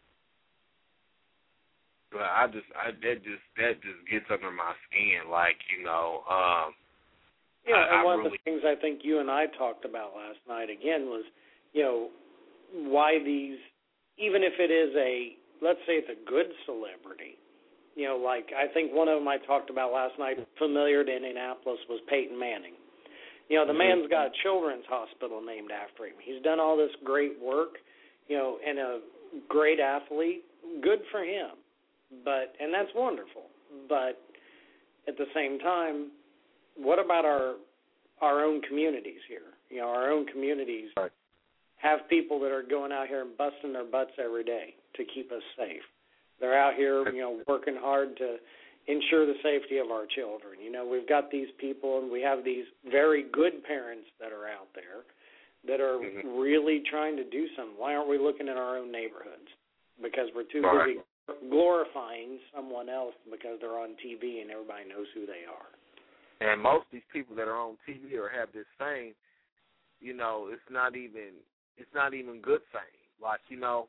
But that just gets under my skin, like, you know. And one really, of the things I think you and I talked about last night again was, you know, why these, even if it is let's say it's a good celebrity, you know, like I think one of them I talked about last night, familiar to Indianapolis, was Peyton Manning. You know, the man's got a children's hospital named after him. He's done all this great work, you know, and a great athlete. Good for him. And that's wonderful. But at the same time, what about our own communities here? You know, our own communities have people that are going out here and busting their butts every day to keep us safe. They're out here, you know, working hard to ensure the safety of our children. You know, we've got these people, and we have these very good parents that are out there that are really trying to do something. Why aren't we looking at our own neighborhoods? Because we're too busy glorifying someone else because they're on TV and everybody knows who they are. And most of these people that are on TV or have this fame, you know, it's not even good fame. Like, you know,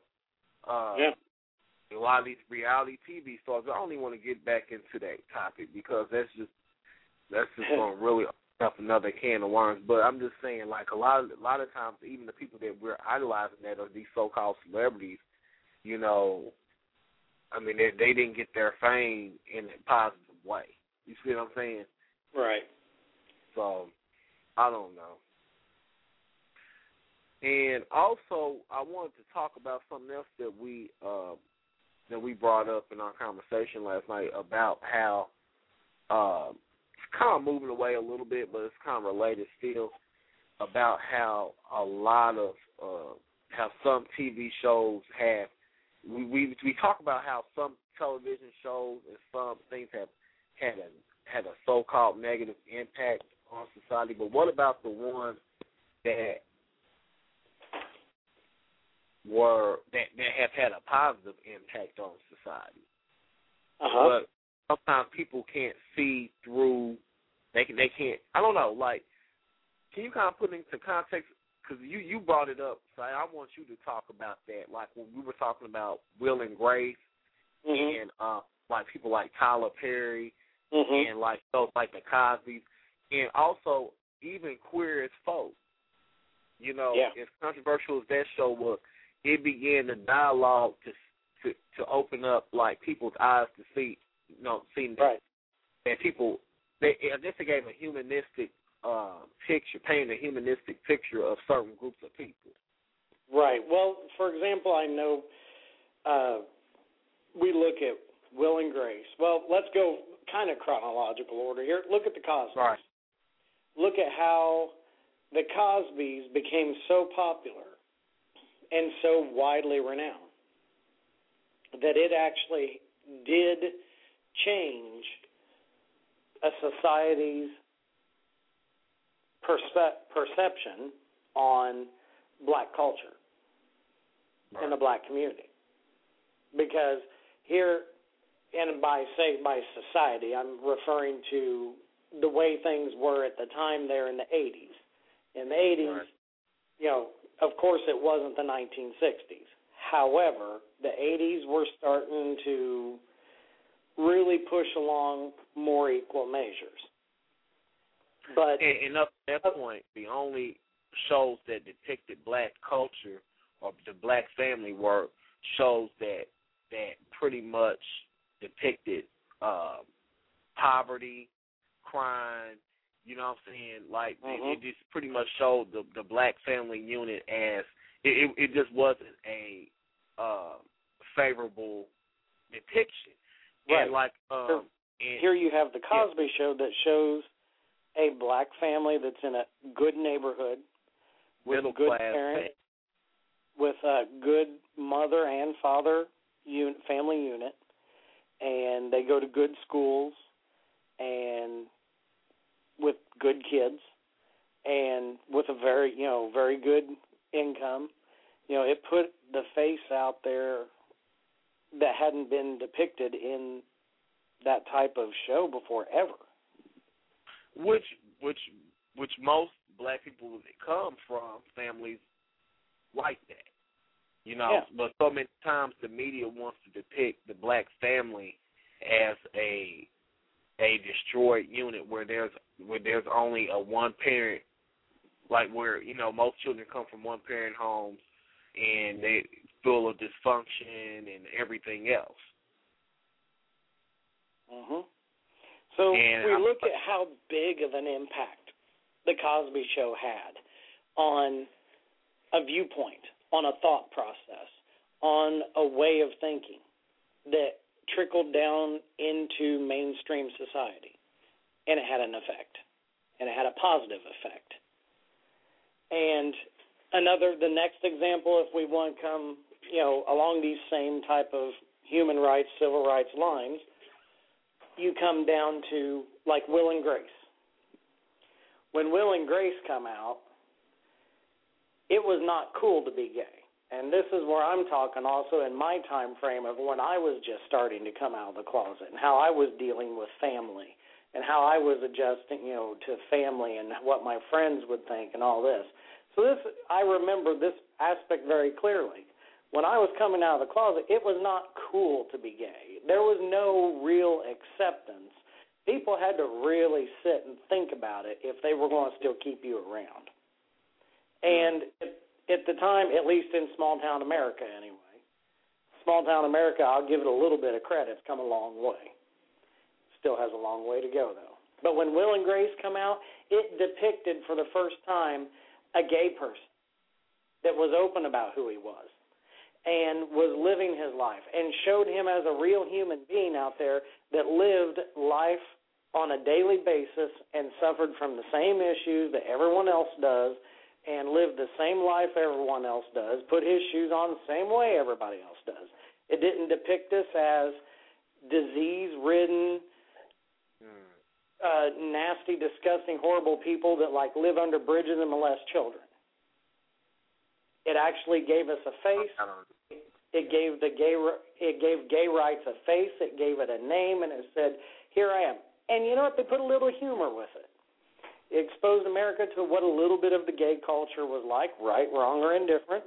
a lot of these reality TV stars, I don't even want to get back into that topic because that's just going to really open up another can of worms. But I'm just saying, like, a lot of times, even the people that we're idolizing that are these so-called celebrities, you know, I mean, they didn't get their fame in a positive way. You see what I'm saying? Right. So, I don't know. And also, I wanted to talk about something else that we brought up in our conversation last night about how it's kind of moving away a little bit, but it's kind of related still, about how a lot of how some TV shows have we talk about how some television shows and some things have had a so-called negative impact on society, but what about the ones that have had a positive impact on society? But sometimes people can't see through. They can't. I don't know. Like, can you kind of put into context? Because you brought it up, so I want you to talk about that. Like when we were talking about Will and Grace, and like people like Tyler Perry, and like those like the Cosbys, and also even Queer as Folk. You know, as controversial as that show was, it began the dialogue to open up like people's eyes to see, you know, seeing that people. I guess it gave a humanistic painted a humanistic picture of certain groups of people. Right. Well, for example, I know we look at Will and Grace. Well, let's go kind of chronological order here. Look at the Cosbys. Right. Look at how the Cosbys became so popular and so widely renowned that it actually did change a society's perception on black culture in the black community. Because here, and by society, I'm referring to the way things were at the time there in the 80s. In the 80s, you know, of course it wasn't the 1960s. However, the 80s were starting to really push along more equal measures. But and up to that point, the only shows that depicted black culture or the black family were shows that pretty much depicted poverty, crime. You know what I'm saying? Like it just pretty much showed the black family unit as it just wasn't a favorable depiction. Right. And like and here you have the Cosby Show that shows a black family that's in a good neighborhood with middle good class parents, with a good mother and father family unit, and they go to good schools and with good kids and with a very good income. You know, it put the face out there that hadn't been depicted in that type of show before ever. Which most black people come from families like that. You know, Yeah. but so many times the media wants to depict the black family as a destroyed unit where there's only a one parent, like where, you know, most children come from one parent homes and they full of dysfunction and everything else. Mhm. So And we look at how big of an impact the Cosby Show had on a viewpoint, on a thought process, on a way of thinking that trickled down into mainstream society. And it had an effect. And it had a positive effect. And the next example, if we want to come, you know, along these same type of human rights, civil rights lines, you come down to like Will and Grace. When Will and Grace come out, it was not cool to be gay. And this is where I'm talking also in my time frame of when I was just starting to come out of the closet and how I was dealing with family and how I was adjusting, you know, to family and what my friends would think and all this. So I remember this aspect very clearly. When I was coming out of the closet, it was not cool to be gay. There was no real acceptance. People had to really sit and think about it if they were going to still keep you around. And at the time, at least in small-town America anyway, small-town America, I'll give it a little bit of credit, it's come a long way. Still has a long way to go, though. But when Will and Grace come out, it depicted for the first time a gay person that was open about who he was and was living his life and showed him as a real human being out there that lived life on a daily basis and suffered from the same issues that everyone else does and lived the same life everyone else does, put his shoes on the same way everybody else does. It didn't depict us as disease-ridden, nasty, disgusting, horrible people that like live under bridges and molest children. It actually gave us a face. It gave gay rights a face. It gave it a name, and it said, "Here I am." And you know what? They put a little humor with it. It exposed America to what a little bit of the gay culture was like, right, wrong, or indifferent.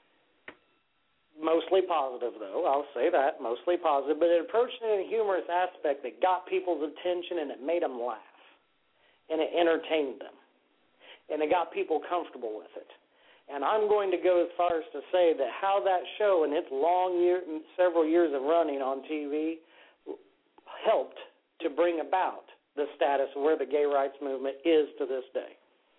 Mostly positive, though. I'll say that, mostly positive. But it approached it in a humorous aspect that got people's attention, and it made them laugh, and it entertained them, and it got people comfortable with it. And I'm going to go as far as to say that how that show and its several years of running on TV helped to bring about the status of where the gay rights movement is to this day.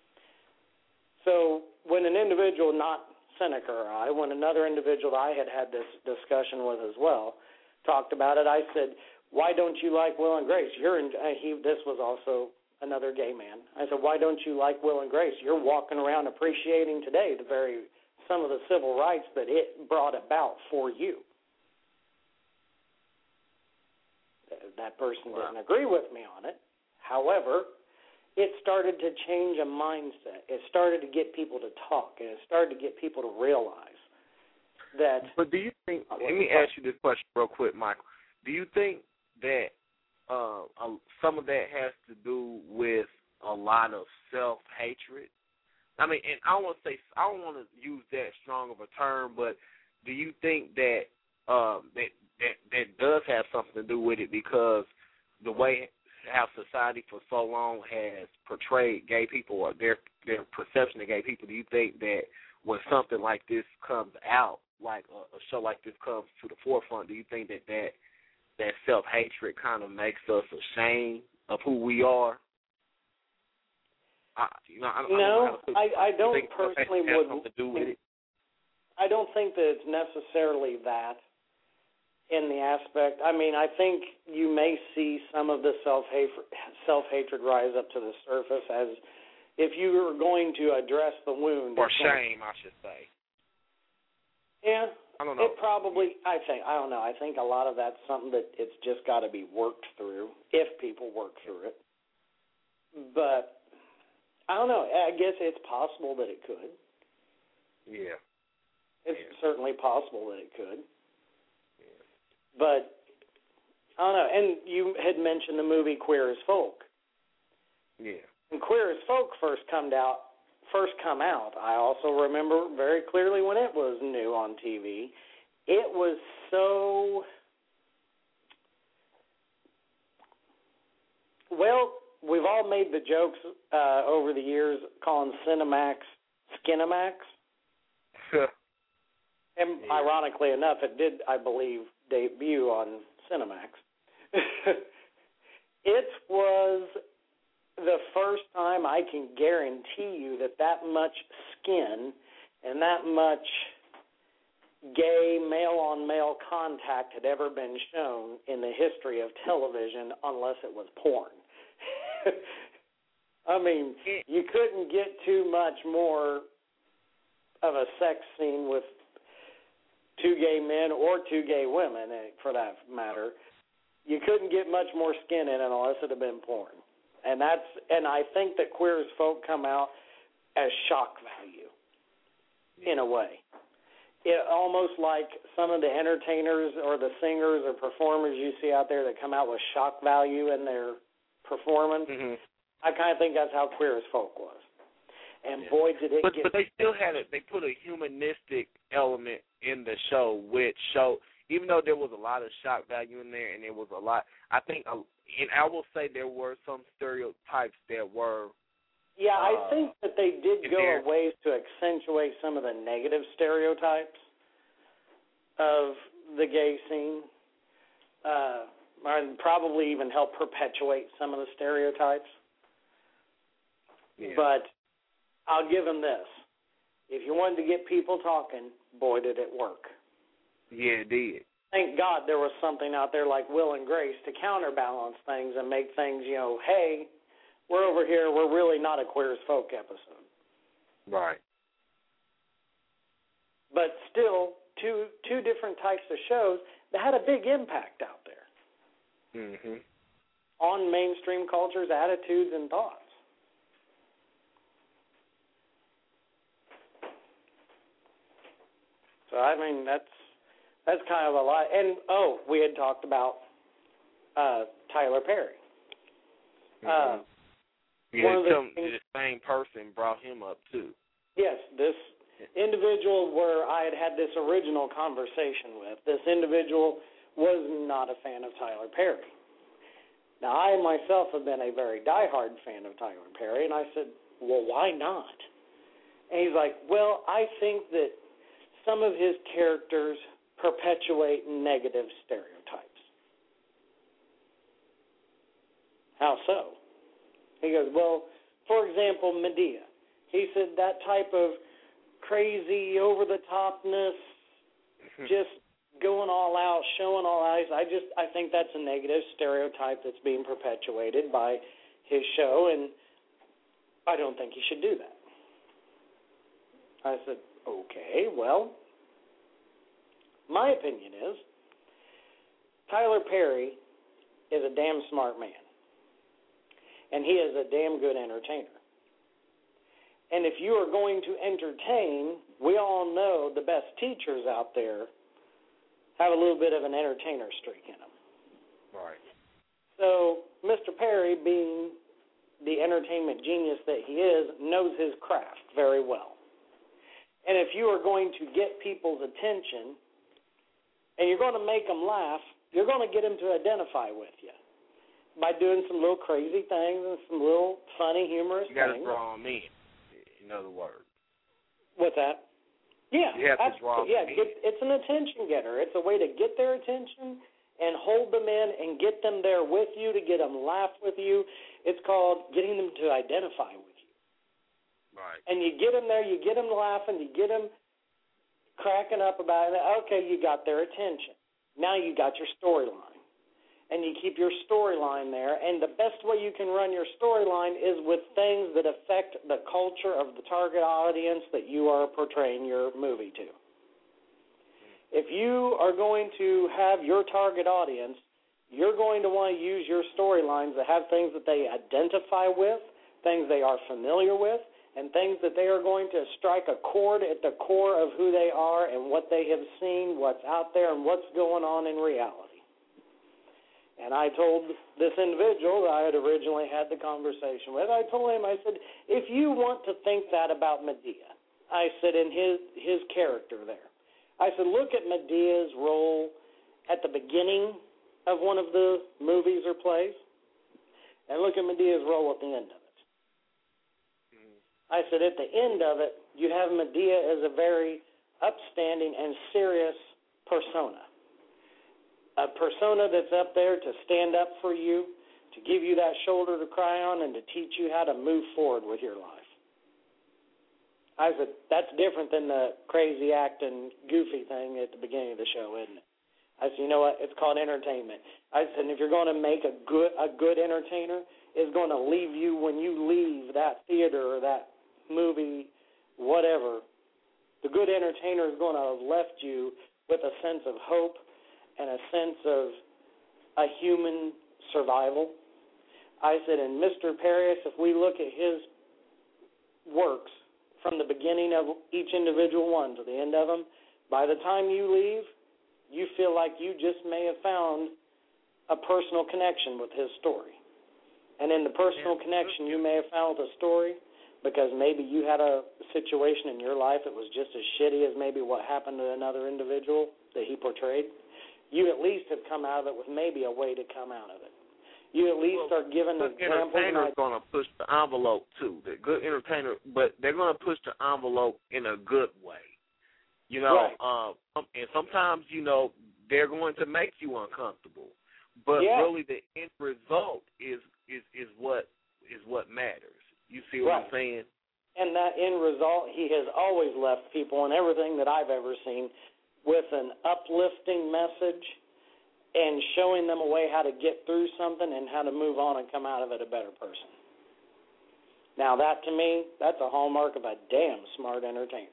So when an individual, not Seneca or I, when another individual I had this discussion with as well, talked about it, I said, "Why don't you like Will and Grace? This was also another gay man. I said, "Why don't you like Will and Grace? You're walking around appreciating today some of the civil rights that it brought about for you." That person didn't agree with me on it. However, it started to change a mindset. It started to get people to talk, and it started to get people to realize that. But do you think? Let me ask you this question real quick, Michael. Do you think that some of that has to do with a lot of self-hatred? I mean, and I don't want to use that strong of a term, but do you think that that does have something to do with it, because the way how society for so long has portrayed gay people or their perception of gay people? Do you think that when something like this comes out, like a show like this comes to the forefront, do you think that self-hatred kind of makes us ashamed of who we are? I don't personally would do with it. I don't think that it's necessarily that in the aspect. I mean, I think you may see some of the self-hatred rise up to the surface as if you were going to address the wound. Or shame, I should say. Yeah. I don't know. It probably, I don't know. I think a lot of that's something that it's just got to be worked through, if people work through it. But I don't know. I guess it's possible that it could. Yeah. It's certainly possible that it could. Yeah. But I don't know. And you had mentioned the movie Queer as Folk. Yeah. When Queer as Folk first came out, first come out, I also remember very clearly when it was new on TV. It was so, well, we've all made the jokes over the years calling Cinemax Skinemax. And ironically enough, it did, I believe, debut on Cinemax. It was the first time I can guarantee you that much skin and that much gay male-on-male contact had ever been shown in the history of television unless it was porn. I mean, you couldn't get too much more of a sex scene with two gay men or two gay women, for that matter. You couldn't get much more skin in it unless it had been porn. And I think that Queer as Folk come out as shock value, in a way. It almost like some of the entertainers or the singers or performers you see out there that come out with shock value in their performance. Mm-hmm. I kind of think that's how Queer as Folk was. And boy, did it get... But they still had they put a humanistic element in the show, which showed, even though there was a lot of shock value in there and there was a lot, I think, and I will say there were some stereotypes that were... Yeah, I think that they did go a ways to accentuate some of the negative stereotypes of the gay scene, and probably even help perpetuate some of the stereotypes. Yeah. But I'll give them this. If you wanted to get people talking, boy, did it work. Yeah, it did. Thank God there was something out there like Will and Grace to counterbalance things and make things, hey, we're over here, we're really not a Queer as Folk episode. Right. But still, two different types of shows that had a big impact out there. Mm-hmm. On mainstream culture's attitudes and thoughts. So, I mean, that's kind of a lot. And, we had talked about Tyler Perry. Mm-hmm. The same person brought him up, too. Yes, this individual where I had this original conversation with, this individual was not a fan of Tyler Perry. Now, I myself have been a very diehard fan of Tyler Perry, and I said, well, why not? And he's like, well, I think that some of his characters perpetuate negative stereotypes. How so? He goes, well, for example, Medea. He said that type of crazy, over-the-topness, just going all out, showing all eyes, I think that's a negative stereotype that's being perpetuated by his show, and I don't think he should do that. I said, okay, well, my opinion is Tyler Perry is a damn smart man. And he is a damn good entertainer. And if you are going to entertain, we all know the best teachers out there have a little bit of an entertainer streak in them. Right. So Mr. Perry, being the entertainment genius that he is, knows his craft very well. And if you are going to get people's attention and you're going to make them laugh, you're going to get them to identify with you by doing some little crazy things and some little funny, humorous things. You got to draw them in other words. What's that? Yeah, you have to draw them in. It's an attention getter. It's a way to get their attention and hold them in and get them there with you, to get them laugh with you. It's called getting them to identify with you. Right. And you get them there, you get them laughing, you get them cracking up about it. Okay, you got their attention. Now you got your storyline. And you keep your storyline there. And the best way you can run your storyline is with things that affect the culture of the target audience that you are portraying your movie to. If you are going to have your target audience, you're going to want to use your storylines that have things that they identify with, things they are familiar with, and things that they are going to strike a chord at the core of who they are and what they have seen, what's out there, and what's going on in reality. And I told this individual that I had originally had the conversation with, I told him, I said, if you want to think that about Madea, I said, in his character there, I said, look at Medea's role at the beginning of one of the movies or plays, and look at Medea's role at the end of it. I said, at the end of it, you have Madea as a very upstanding and serious persona. A persona that's up there to stand up for you, to give you that shoulder to cry on, and to teach you how to move forward with your life. I said, that's different than the crazy acting, goofy thing at the beginning of the show, isn't it? I said, you know what? It's called entertainment. I said, and if you're going to make a good entertainer, it's going to leave you when you leave that theater or that movie, whatever. The good entertainer is going to have left you with a sense of hope and a sense of a human survival. I said, and Mr. Paris, if we look at his works from the beginning of each individual one to the end of them, by the time you leave, you feel like you just may have found a personal connection with his story. And in the personal connection you may have found with a story, because maybe you had a situation in your life that was just as shitty as maybe what happened to another individual that he portrayed, you at least have come out of it with maybe a way to come out of it. You at least are given an example. The entertainer is going to push the envelope, too. The good entertainer, but they're going to push the envelope in a good way. You know, right. And sometimes, you know, they're going to make you uncomfortable. But really the end result is what matters. You see what I'm saying? And that end result, he has always left people in everything that I've ever seen with an uplifting message and showing them a way how to get through something and how to move on and come out of it a better person. Now that, to me, that's a hallmark of a damn smart entertainer.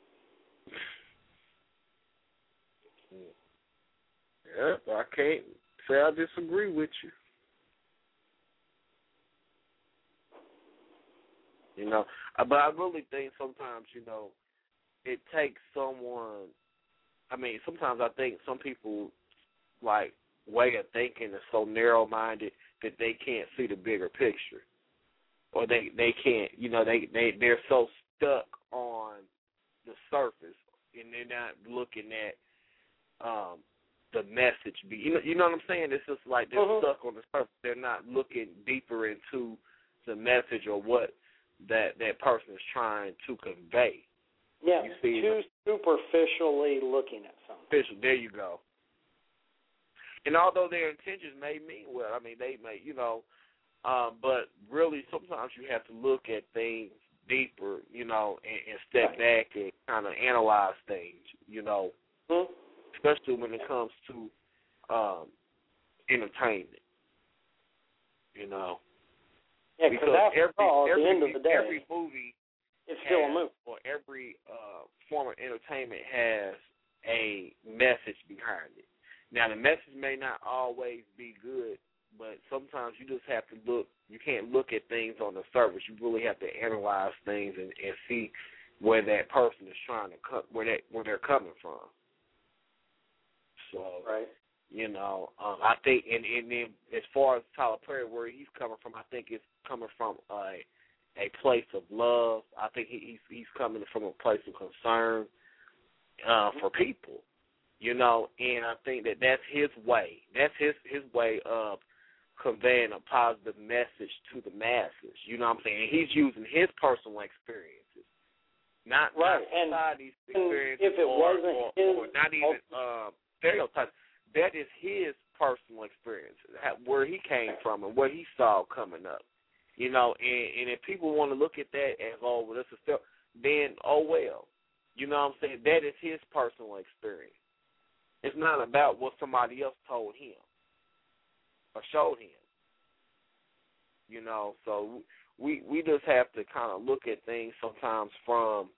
Yeah, I can't say I disagree with you. You know, but I really think sometimes, you know, it takes someone, sometimes I think some people, like, way of thinking is so narrow-minded that they can't see the bigger picture. Or they can't, you know, they're so stuck on the surface and they're not looking at the message. You know what I'm saying? It's just like they're stuck on the surface. They're not looking deeper into the message or what that person is trying to convey. Yeah, too superficially looking at something. There you go. And although their intentions may mean well, they may, you know, but really sometimes you have to look at things deeper, you know, and step back and kind of analyze things, you know, especially when it comes to entertainment, you know. Yeah, because after all, at the end of the day, every movie it's still a movie. Or every form of entertainment has a message behind it. Now, the message may not always be good, but sometimes you just have to look. You can't look at things on the surface. You really have to analyze things and see where that person is trying to where they're coming from. So, you know, I think, and then as far as Tyler Perry, where he's coming from, I think it's coming from a place of love. I think he's coming from a place of concern for people, you know, and I think that's his way. That's his way of conveying a positive message to the masses. You know what I'm saying? And he's using his personal experiences, not society's experiences, if it wasn't his, or not even stereotypes. That is his personal experience, where he came from and what he saw coming up. You know, and if people want to look at that as, oh, well, that's a step, then, oh, well. You know what I'm saying? That is his personal experience. It's not about what somebody else told him or showed him. You know, so we just have to kind of look at things sometimes from,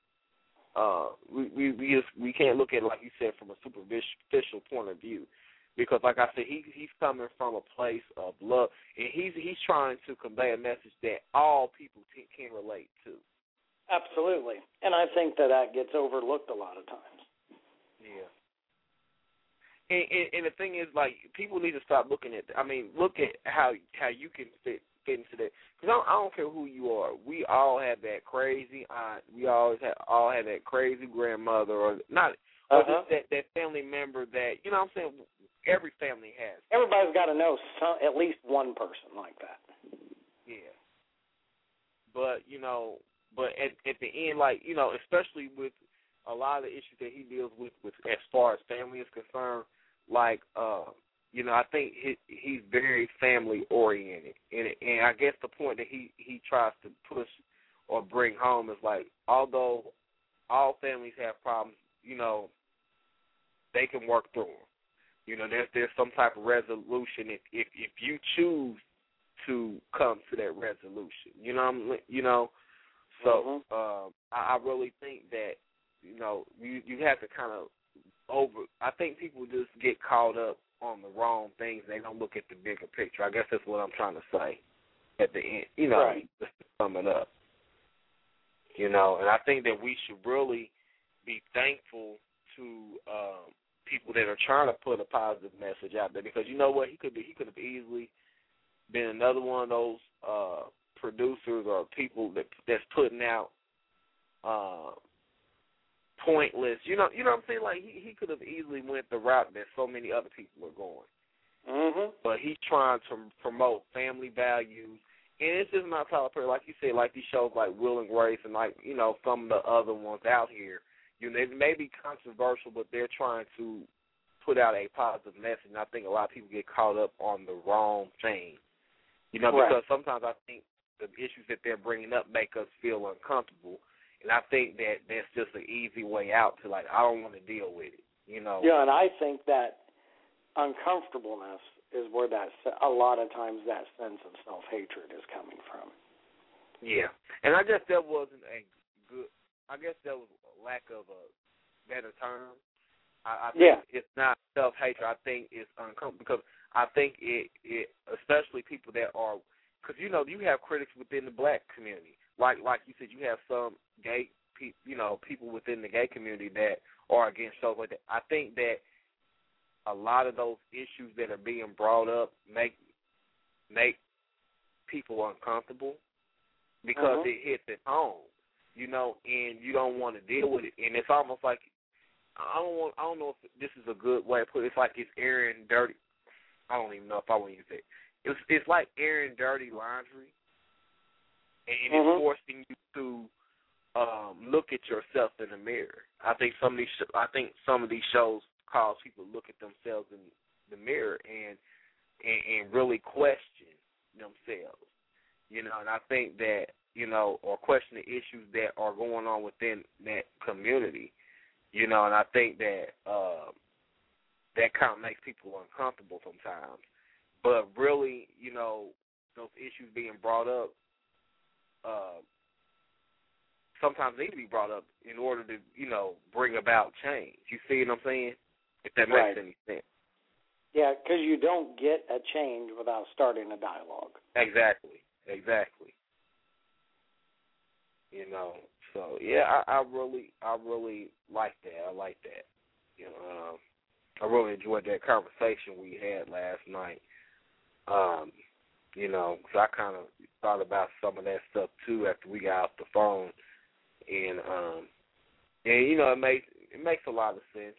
we can't look at it, like you said, from a superficial point of view. Because, like I said, he's coming from a place of love, and he's trying to convey a message that all people can relate to. Absolutely, and I think that gets overlooked a lot of times. And the thing is, like, people need to stop looking at. Look at how you can fit into that. Because I don't care who you are. We all have that crazy aunt. We all have that crazy grandmother, or not, or just that family member that, you know what I'm saying. Every family has. Everybody's got to know at least one person like that. Yeah. But at the end, like, especially with a lot of the issues that he deals with as far as family is concerned, like, I think he's very family oriented, and I guess the point that he tries to push or bring home is, like, although all families have problems, they can work through them. There's some type of resolution if you choose to come to that resolution. So I really think that you have to kind of I think people just get caught up on the wrong things. They don't look at the bigger picture. I guess that's what I'm trying to say at the end, right. Just to sum it up. And I think that we should really be thankful to people that are trying to put a positive message out there, because you know what, he could have easily been another one of those producers or people that's putting out pointless, you know what I'm saying? Like, he could have easily went the route that so many other people are going. Mm-hmm. But he's trying to promote family values, and it's just not Tyler Perry, like you said, like these shows like Will and Grace and, like, some of the other ones out here. They may be controversial, but they're trying to put out a positive message, and I think a lot of people get caught up on the wrong thing. Because sometimes I think the issues that they're bringing up make us feel uncomfortable. And I think that that's just an easy way out to, like, I don't want to deal with it, Yeah, and I think that uncomfortableness is where a lot of times that sense of self-hatred is coming from. Yeah. And I guess that wasn't that was a lack of a better term. I think it's not self-hatred. I think it's uncomfortable, because I think it especially people that are, because, you have critics within the black community. Like you said, you have some gay people within the gay community that are against shows like that. I think that a lot of those issues that are being brought up make people uncomfortable, because it hits at home, and you don't want to deal with it. And it's almost like, I don't know if this is a good way to put it. It's like it's airing dirty. I don't even know if I want to use it. It's like airing dirty laundry. And it's forcing you to look at yourself in the mirror. I think some of these shows cause people to look at themselves in the mirror and really question themselves. And I think that or question the issues that are going on within that community. And I think that that kind of makes people uncomfortable sometimes. But really, those issues being brought up sometimes need to be brought up in order to, bring about change. You see what I'm saying? If that makes any sense. Yeah, because you don't get a change without starting a dialogue. Exactly. So yeah, I really like that. I like that. I really enjoyed that conversation we had last night. Because I kind of thought about some of that stuff too after we got off the phone, and it makes a lot of sense.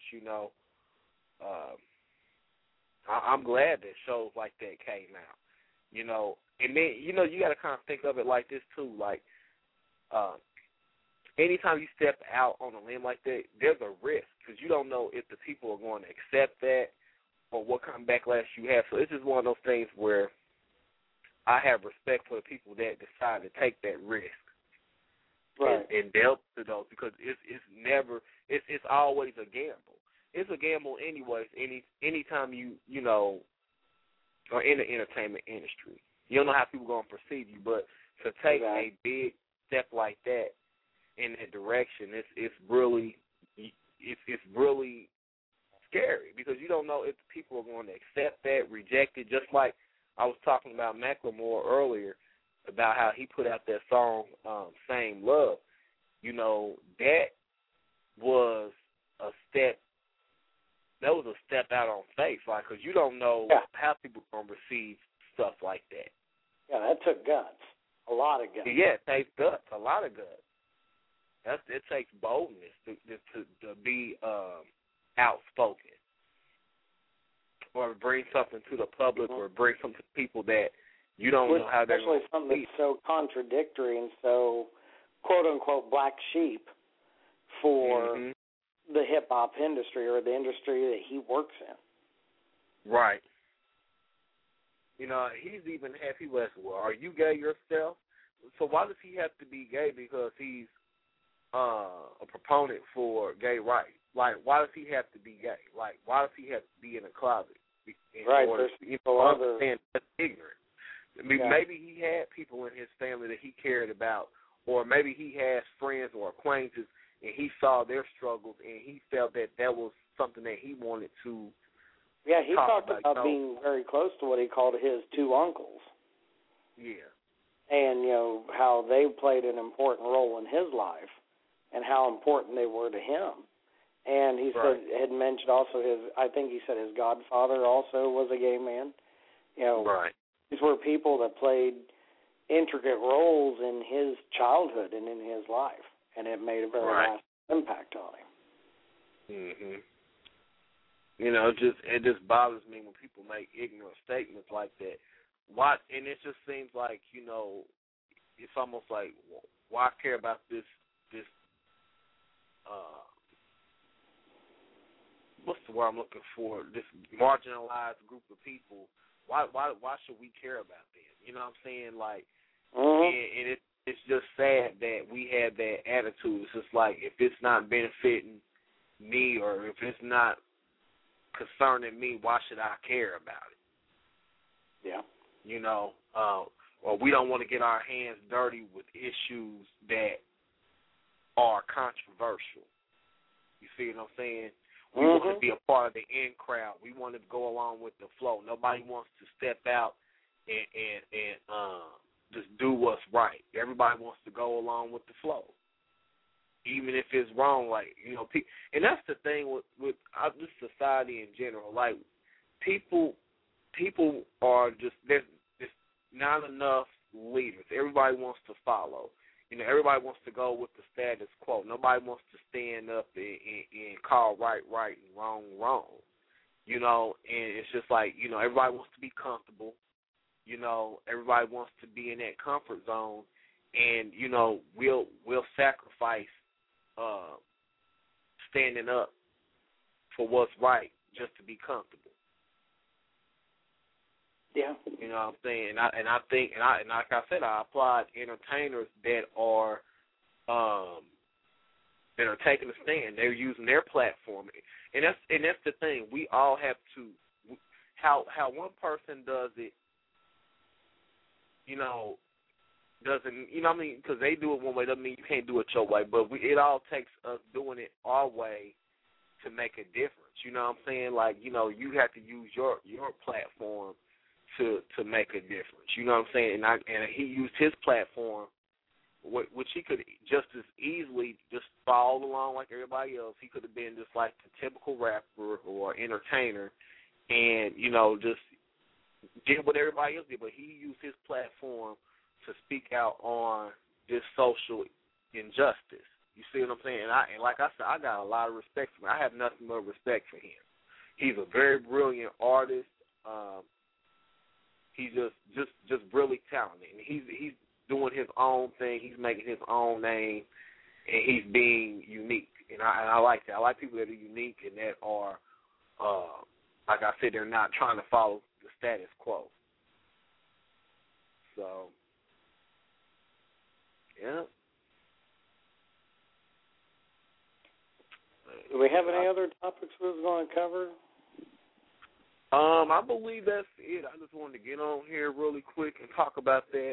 I'm glad that shows like that came out. And then you got to kind of think of it like this too. Like, anytime you step out on a limb like that, there's a risk, because you don't know if the people are going to accept that or what kind of backlash you have. So it's just one of those things where I have respect for the people that decide to take that risk, and delve to those, because it's always a gamble. It's a gamble anyways. Anytime you are in the entertainment industry, you don't know how people are going to perceive you, but to take a big step like that in that direction, it's really scary, because you don't know if people are going to accept that, reject it. Just like I was talking about Macklemore earlier, about how he put out that song, Same Love. That was a step a step out on faith, like, because you don't know how people are gonna receive stuff like that. Yeah, that took guts, a lot of guts. Yeah, it takes guts, a lot of guts. It takes boldness to be outspoken, or bring something to the public, or bring something to people that you don't know how they're going to. Especially something that's so contradictory and so quote unquote black sheep for the hip hop industry or the industry that he works in. Right. You know, he's even happy with, well, are you gay yourself? So why does he have to be gay because he's a proponent for gay rights? Like, why does he have to be gay? Like, why does he have to be in a closet? Right, there's people understand that's ignorant. I mean, maybe he had people in his family that he cared about, or maybe he has friends or acquaintances, and he saw their struggles, and he felt that that was something that he wanted to. Yeah, he talked about being very close to what he called his two uncles. Yeah. And, you know, how they played an important role in his life and how important they were to him. And he had mentioned also I think he said his godfather also was a gay man. You know, these were people that played intricate roles in his childhood and in his life, and it made a very lasting impact on him. You know, it just bothers me when people make ignorant statements like that. Why? And it just seems like, you know, it's almost like, why care about this what's the word I'm looking for? This marginalized group of people. Why should we care about them? You know what I'm saying? Like, and it's just sad that we have that attitude. It's just like, if it's not benefiting me or if it's not concerning me, why should I care about it? Yeah. You know, or we don't want to get our hands dirty with issues that are controversial. You see what I'm saying? We want to be a part of the in crowd. We want to go along with the flow. Nobody wants to step out and just do what's right. Everybody wants to go along with the flow, even if it's wrong. Like, you know, and that's the thing with this society in general. Like, people are just, there's not enough leaders. Everybody wants to follow. You know, everybody wants to go with the status quo. Nobody wants to stand up and call right and wrong. You know, and it's just like, you know, everybody wants to be comfortable. You know, everybody wants to be in that comfort zone, and, you know, we'll sacrifice standing up for what's right just to be comfortable. Yeah. You know what I'm saying? And I think like I said, I applaud entertainers that are taking a stand. They're using their platform. And that's the thing. We all have to, how one person does it, you know, doesn't, you know what I mean? Because they do it one way doesn't mean you can't do it your way. But it all takes us doing it our way to make a difference. You know what I'm saying? Like, you know, you have to use your platform to make a difference. You know what I'm saying? And he used his platform, which he could just as easily just follow along like everybody else. He could have been just like the typical rapper or entertainer and, you know, just did what everybody else did. But he used his platform to speak out on this social injustice. You see what I'm saying? And like I said, I got a lot of respect for him. I have nothing but respect for him. He's a very brilliant artist. He's just really talented. And he's doing his own thing. He's making his own name, and he's being unique. And I like that. I like people that are unique and that are, like I said, they're not trying to follow the status quo. So, yeah. Do we have any other topics we was going to cover? I believe that's it. I just wanted to get on here really quick and talk about that.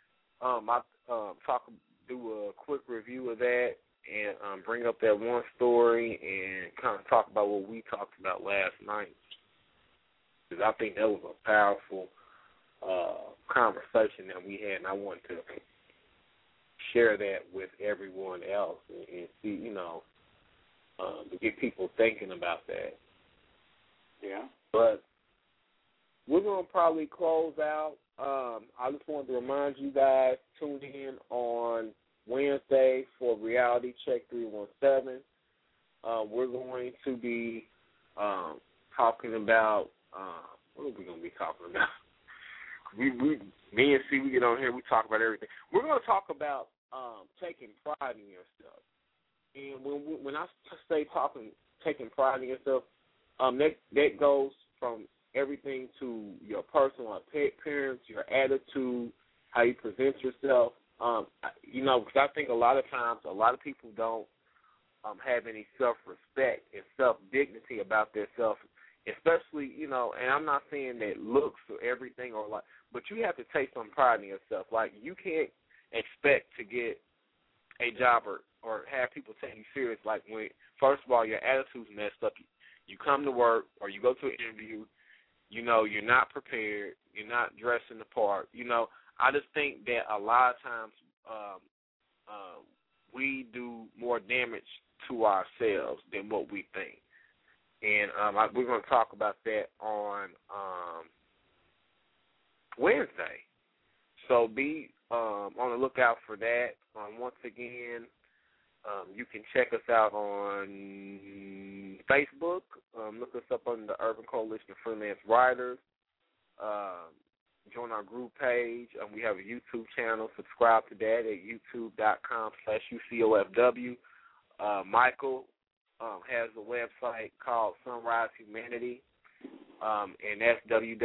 Do a quick review of that and bring up that one story and kind of talk about what we talked about last night. Because I think that was a powerful conversation that we had, and I wanted to share that with everyone else and see, you know, to get people thinking about that. Yeah. But we're going to probably close out. I just wanted to remind you guys, tune in on Wednesday for Reality Check 317. We're going to be talking about, what are we going to be talking about? Me and C, we get on here, we talk about everything. We're going to talk about taking pride in yourself. And when I say taking pride in yourself, that goes from everything to your personal appearance, your attitude, how you present yourself. Because I think a lot of times a lot of people don't have any self-respect and self-dignity about themselves, especially, and I'm not saying that looks or everything but you have to take some pride in yourself. Like, you can't expect to get a job or have people take you serious. Like, when, first of all, your attitude's messed up. You come to work or you go to an interview, you're not prepared, you're not dressing the part. I just think that a lot of times we do more damage to ourselves than what we think. And we're going to talk about that on Wednesday. So be on the lookout for that. Once again, you can check us out on Facebook. Look us up on the Urban Coalition of Freelance Writers. Join our group page. We have a YouTube channel. Subscribe to that at youtube.com/UCOFW. Michael has a website called Sunrise Humanity, and that's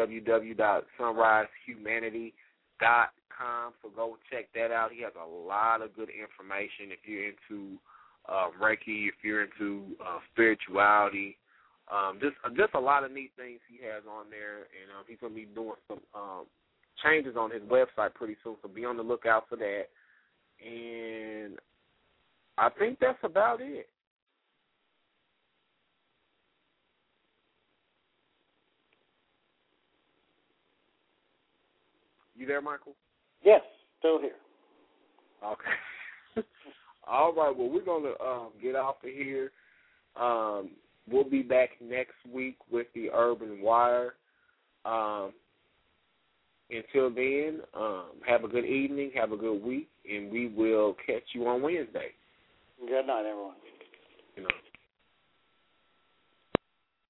www.sunrisehumanity.com. So go check that out. He has a lot of good information if you're into Reiki, if you're into spirituality. Just a lot of neat things he has on there, and he's going to be doing some changes on his website pretty soon, so be on the lookout for that. And I think that's about it. You there, Michael? Yes, still here. Okay. All right, well, we're going to get off of here. We'll be back next week with the Urban Wire. Until then, have a good evening, have a good week, and we will catch you on Wednesday. Good night, everyone. Good night.